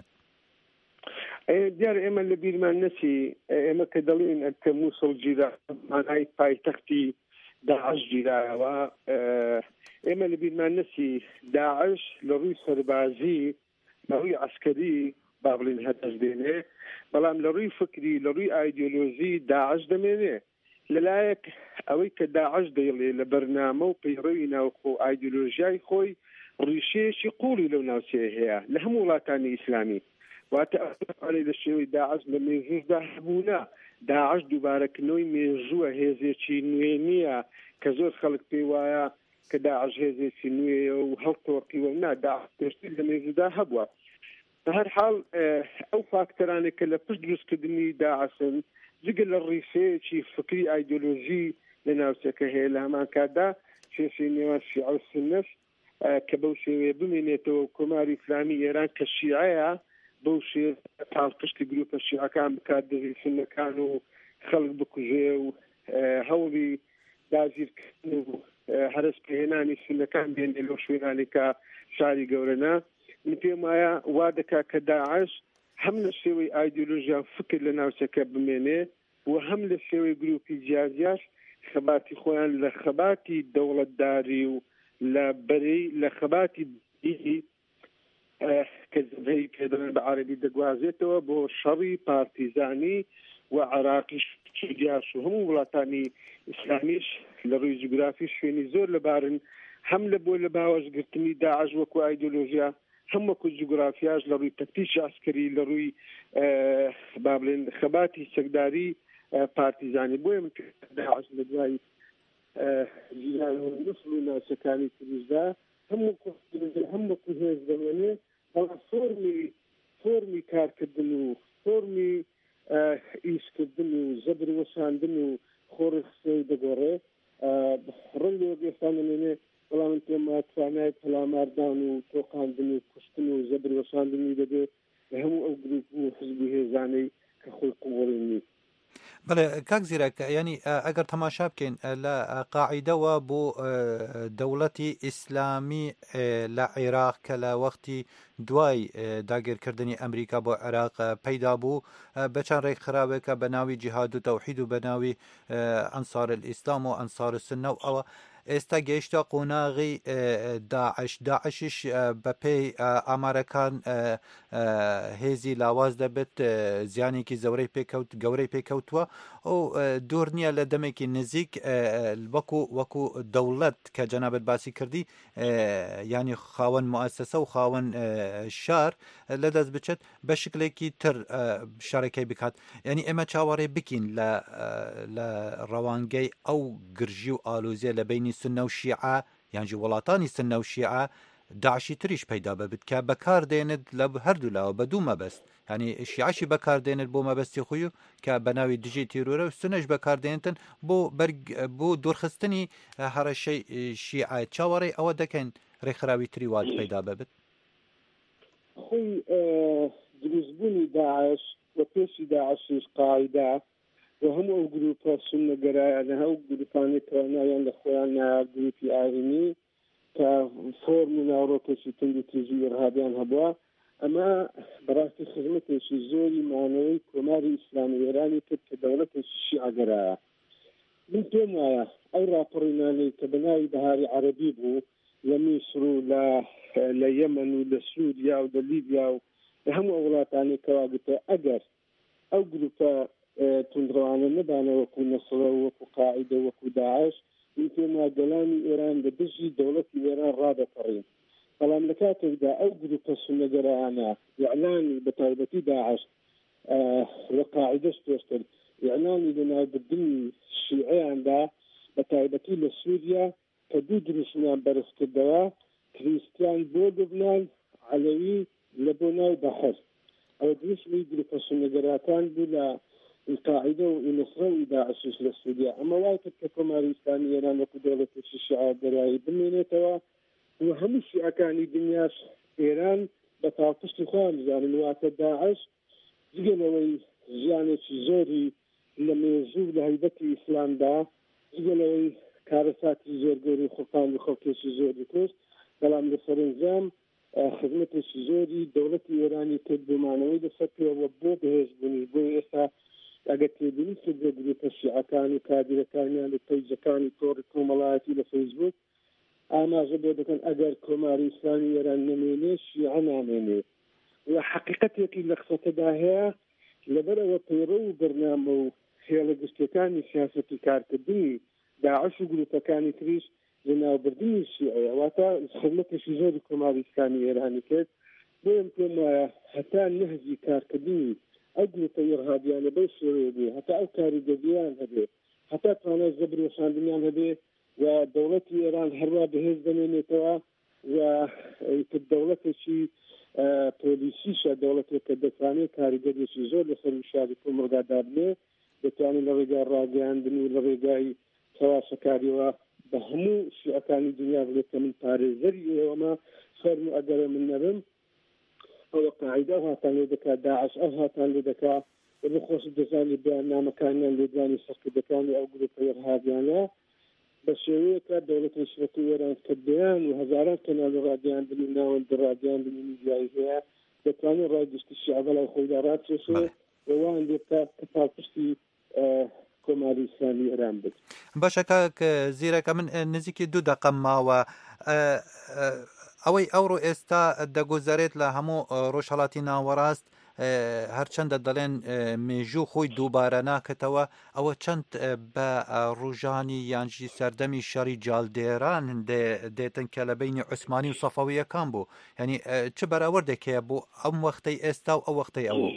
دیارە ئێمە لە بیرمان نەچی ئێمە کە دەڵێن کە مووسڵ گیرا مانای پایتەختی داعش گیرایەوە ئێمە لە بیرمان نەچی داعش لە ڕووی سەربازی لە ڕووی عەسکەری با بڵێن هەدەف دێنێ بەڵام لە ڕووی فکری لە ڕووی ئایدیۆلۆژی داعش دەمێنێ لەلایەک ئەوەی کە داعش دەیڵێ لە بەرنامە و پەیڕەوی ناوخۆ ئایدیۆلۆژیای خۆی ڕیشەیەکی قوڵی لەو ناوچەیە هەیە لە هەموو وڵاتانی ئیسلامی واتە ئەوانەی لە شێوەی داعش لە مێژوودا هەبوونا داعش دووبارەکردنەوەی مێژووە هێزێکی نوێ نییە کە زۆر خەڵک پێی وایە کە داعش هێزێکی نوێیە و هەڵتۆقیوە نا داعش پێشتر لە مێژوودا هەبووە بە هەر حاڵ ئەو فاکتەرانێک کە لە پشت دروستکردنی داعشن جگە لە ڕیشەیەکی فکری ئایدۆلۆژی لە ناوچەکە هەیە لە هەمان کاتدا کێشەی نێوان شیعە و سنەش کە بەو شێوەیە بمێنێتەوە کۆماری ئیسلامی ئێران کە شیعەیە بەو شێوە پاڵپشتی گروپە شیعەکان بکات دژی سنەکان و خەڵک بکوژێ و هەوڵی داگیرکردن و هەرس پێهێنانی سنەکان بێنێ لەو شوێنانی کە شاری گەورەنا من پێم وایە وا دەکا کە داعش هەم لە شێوەی ئایدیۆلۆژیا فکر لە ناوچەکە بمێنێ و هەم لە شێوەی گروپی جیازیاش خەباتی خۆیان لە خەباتی دەوڵەتداری و لە بەرەی لە خەباتی دیهی کە زەبهەی پێدەڵێن بە عەرەبی دەگوازێتەوە بۆ شەڕی پارتیزانی و عێراقیش جیاش و هەموو وڵاتانی ئیسلامیش لە ڕووی جوگرافی شوێنی زۆر لەبارن هەم لە بۆ لە باوەشگرتنی داعش وەکو ئایدیۆلۆژیا هەم وەکو جوگرافیاش لە ڕووی تەفتیشی عەسکەری لە ڕووی با بڵێن خەباتی چەکداری پارتیزانی بۆیە من داعش لە دوای نسل و ناوچەکانی تریشدا هەم وەکو هێز دەمێنێ بەڵام فۆرمی کارکردن و فۆرمی ئیشکردن و زەبر وەشاندن و خۆڕی خسەی دەگۆڕێ ڕەنگ ئێستا نەمێنێ بەڵام من پێم وایە توانای پەلاماردان و تۆقاندن و کوشتن و زەبر وەشاندنی دەبێت لە هەموو ئەو گروپ و حزبی هێزانەی کە خۆی قوڵێنی بڵێ کاک زیرەک ینی ئەگەر تەماشا بکەین لە قاعیدەوە بۆ دەوڵەتی ئیسلامی لە عێراق کە لە وەختی دوای داگیرکردنی ئەمریکا بۆ عێراق پەیدا بوو بە چەند ڕێک خراوێکە بە ناوی جیهاد و تەوحید و بە ناوی ئەنسار الئیسلام و ئەنسار السنە و ئەوە ئێستا گەیشتە قۆناغی داعشش بە پێی ئامارەکان هێزی لاواز دەبێت زیانێکی گەورەی پێکەوتووە ئەو دوور نییە لە دەمێکی نزیک وەکو دەوڵەت کە جەنابەت باسی کردی ینی خاوەن مؤسسە و خاوەن شار لەدەست بچێت بە شکلێکی تر شارەکەی بکات یعنی ئێمە چاوەڕێ بکەین لە ڕەوانگەی ئەو گرژی و ئالوزیە لە بینی سنە و شیعە یانجی وڵاتانی سنە و شیعە داعشی تریش پەیدا ببێت کە بەکاردێنێت لە هەردوو لاوە بە دوو مەبەست ینی شیعەشی بەکاردێنێت بۆ مەبەستی خۆی و کە بە ناوی دژی تیرۆرە و سنەش بەکاردێنێتن بۆ دوورخستنی هەڕەشەی شیعە چاوەڕێ ئەوە دەکەن ڕێکخراوی تری وات پەیدا ببێت خۆی دروستبوونی داعش و پێشی داعشیش قاعیدا و هەموو ئەو گروپە سنەگەرایانە هەو گروپانی کەوانایان لە خۆیان گروپی ئاینی کە فۆرم و ناوڕۆکێکی تندی تیژی ئێرهابیان هەبووە ئەمە بەڕاستی خزمەتێکی زۆری مانەوەی کۆماری ئیسلامی ئێرانی کرد کە دەوڵەتێکی شیعەگەرایە من پێم وایە ئەو راپەڕینانەی کە بەناوی بەهاری عەرەبی بوو لە میسر و لە یەمەن و لە سووریا و لە لیبیا و لە هەموو وڵاتانی کەواگتە ئەگەر ئەو گروپە توندڕەوانە نەبانە وەکو نەسڵە وەکو قاعیدە وەکو داعش من پێم وایە گەڵانی ئێران لە دژی دەوڵەتی ئێران ڕادەپەڕین بەڵام لە کاتێکدا ئەو گروپە سونەگەرانە ئیعلانی بەتایبەتی داعش وە قاعیدەش پێشتر ئیعلانی لەناوبردنی شیعەیاندا بەتایبەتی لە سووریا کە دوو دروشمیان بەرز کردەوە کریستیان بۆ لوبنان عەلەوی لە بۆ ناو بەحر ئەوە دروشمی گروپە سونەگەراتان بوو لە القاعدة ونصرة وداعش للسوريا أما وايد ككماري إسلامي إيران وكدولة الشيعة الدراي بمينتها وهم الشيعة كان دنياش إيران بتعطش لخام يعني نوات داعش جلوي يعني زوري لما يزول لهيبة الإسلام دا جلوي كارثات زور جوري خلقان وخلق زوري كوس كلام لفرنزام خدمة زوري دولة إيراني تدب معنوي لسكر وبو بهز بني بو إسا اگر تبینی که گروپ شیعەکانی کادرەکانیان لە پەیجەکانی تۆڕی کۆمەڵایەتی لە فەیسبوک ئاماژە بۆ دەکەن ئەگەر کۆماری ئیسلامی ئێران نەمێنێ شیعە نامێنێ و حەقیقەتێکی لە قسەکەدا هەیە لەبەرەوە پەیڕە و بەرنامە و هێڵە گشتەکانی سیاسەتی کارکردنی داعش و گروپەکانی تریش لە ناوبردنی شیعەیە واتە خزمەتێکی زۆری کۆماری ئیسلامی ئێرانی کرد بۆیە پێم وایە هەتا نهجی کارکردنی أجل تغيير هذه أنا بيصير به حتى أوكاري جديان هذه حتى كان زبر وصاندنيان هذه ودولة إيران هربا بهز دميني توا وكدولة شيء بوليسيشة دولة كدفاني كاري جدي شيء زور لسر مشاركة مرقادارني بتاني لرجال راجعان دني لرجال سوا سكاري وبهمو شيء كان الدنيا ذلك من باريزري وما صار مؤجر من نرم أو قاعدة هاتان لدكا داعش أو هاتان لدكا وبخصوص الدزاني بأن مكاننا لداني سرق دكاني أو قلوب إرهابيانا بشوية دولة نشرة إيران كبيان وهزارات كانوا الراديان بالمنا والدراديان بالميديا هي دكاني راجش الشعب على خيارات سوسو ووان دكا كفاكستي كوماري إسلامي إيران بك باشكاك زيرك من نزيكي دو دقم ما ئەوەی ئەوڕۆ ئێستا دەگوزارێت لە هەموو ڕۆژهەڵاتی ناوەڕاست هەرچەندە دەڵێن مێژوو خۆی دووبارە ناکەتەوە ئەوە چەند بە ڕوژانی یانجی سەردەمی شەڕی جالدێران دێتن کە لە بینی عوسمانی و سەفەویەکان بوو یعنی چ بەراوردێکەیە بۆ ئەم وەختەی ئێستا و ئەو وەختەی ئەوە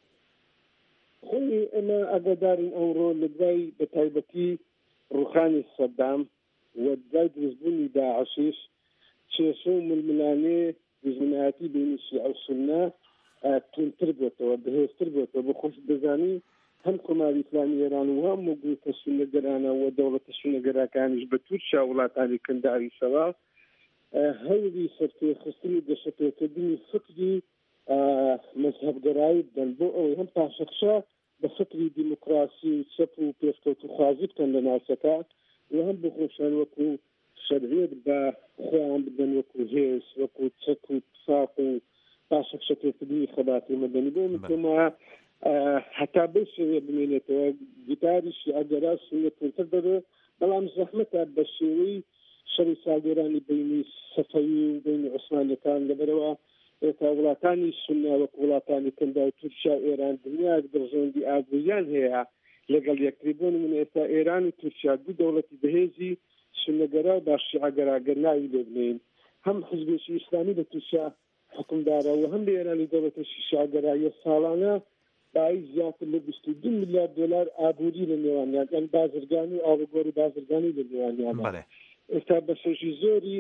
خۆی ئەمە ئەگەدارین ئەوڕۆ لە دوای بەتایبەتی ڕوخانی سەدام و دوای دروستبوونی داعشیش شيشو ململاني بجماعتي بين الشيعة والسنة تنتربطوا بهستربطوا بخصوص بزاني هم كمال إسلامي إيران وهم موجود السنة جرانا ودولة السنة جرا كان يجبتوا شاولات على كنداري سوا هذه صرت خصني دشتوا تدني فكري مذهب جرايد دنبو أو هم تاشخشة بفكري ديمقراطي سفو بيفتو تخازيب كان لناسكا وهم بخصوصان وكو شرعية بخوان بدن وكو هيس وكو تسكو تساقو باشك شكل تدني خباتي مدني بوم كما حتى بشرية بمينته جيتاري شيء جراس سنة تنتظر بلام زحمتها بشيري شري صادراني بين صفوي وبين عثماني كان لبروا وڵاتانی سنە وەک وڵاتانی کەندا و تورکیا ئێران دنیا دەرزۆندی ئاگویان هەیە لەگەڵ یەکتریبوون من ئێستا ئێران و تورکیا دوو دەوڵەتی بەهێزی سنەگەرا و باشیعەگەراگەر ناوی لێ بنین هەم حزبێکی ئیسلامی لە تورکیا حکومدارە و هەم لە ئێرانی دەوڵەتێکی شیعەگەراییە ساڵانە باعی زیاتر لە 22 میلیارد دلار ئابووری لە نێوانیان یان بازرگانی و ئاڵوگۆڕی بازرگانی لە نێوانیانە ئێستا بەشێکی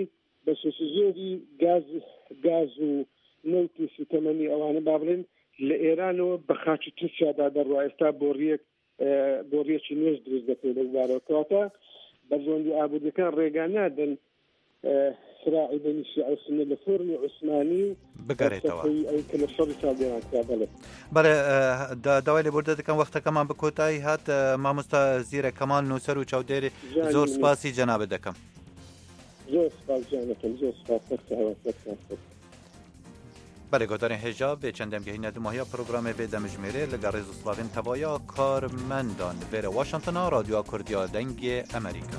زۆری گاز و نەوت و سوتەمەنی ئەوانە با بڵێن لە ئێرانەوە بە خاچی تورکیادا دەڕوا ئێستا بۆڕیەکی نوێژ دروست دەکرێت لەوبارەوە کەواتە بەرزۆندی ئابووریەکان ڕێگا نادەن صراعی بەینی شیعە و سونە لە فۆرمی عوسمانی بگەڕێتەوە کە لە شەڕی ساڵیان کرا بەڵێ داوای لێبوردە دەکەم وەختەکەمان بە کۆتایی هات مامۆستا زیرە کەمال نووسەر و چاودێری زۆر سپاسی جەنابەت دەکەم. زۆر سپاس جانەکەم، زۆر سپاس. بله گذارین هجاب به چندم گهی ندماهی پروگرام به دمجمیره لگریز سلاوین توایا کارمندان بر واشنطن رادیو کردیا دنگ امریکا.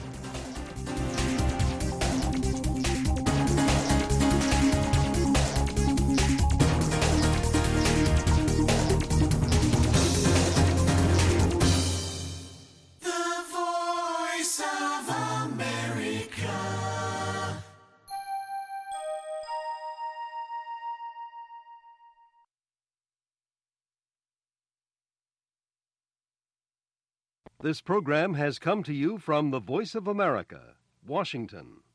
This program has come to you from the Voice of America, Washington.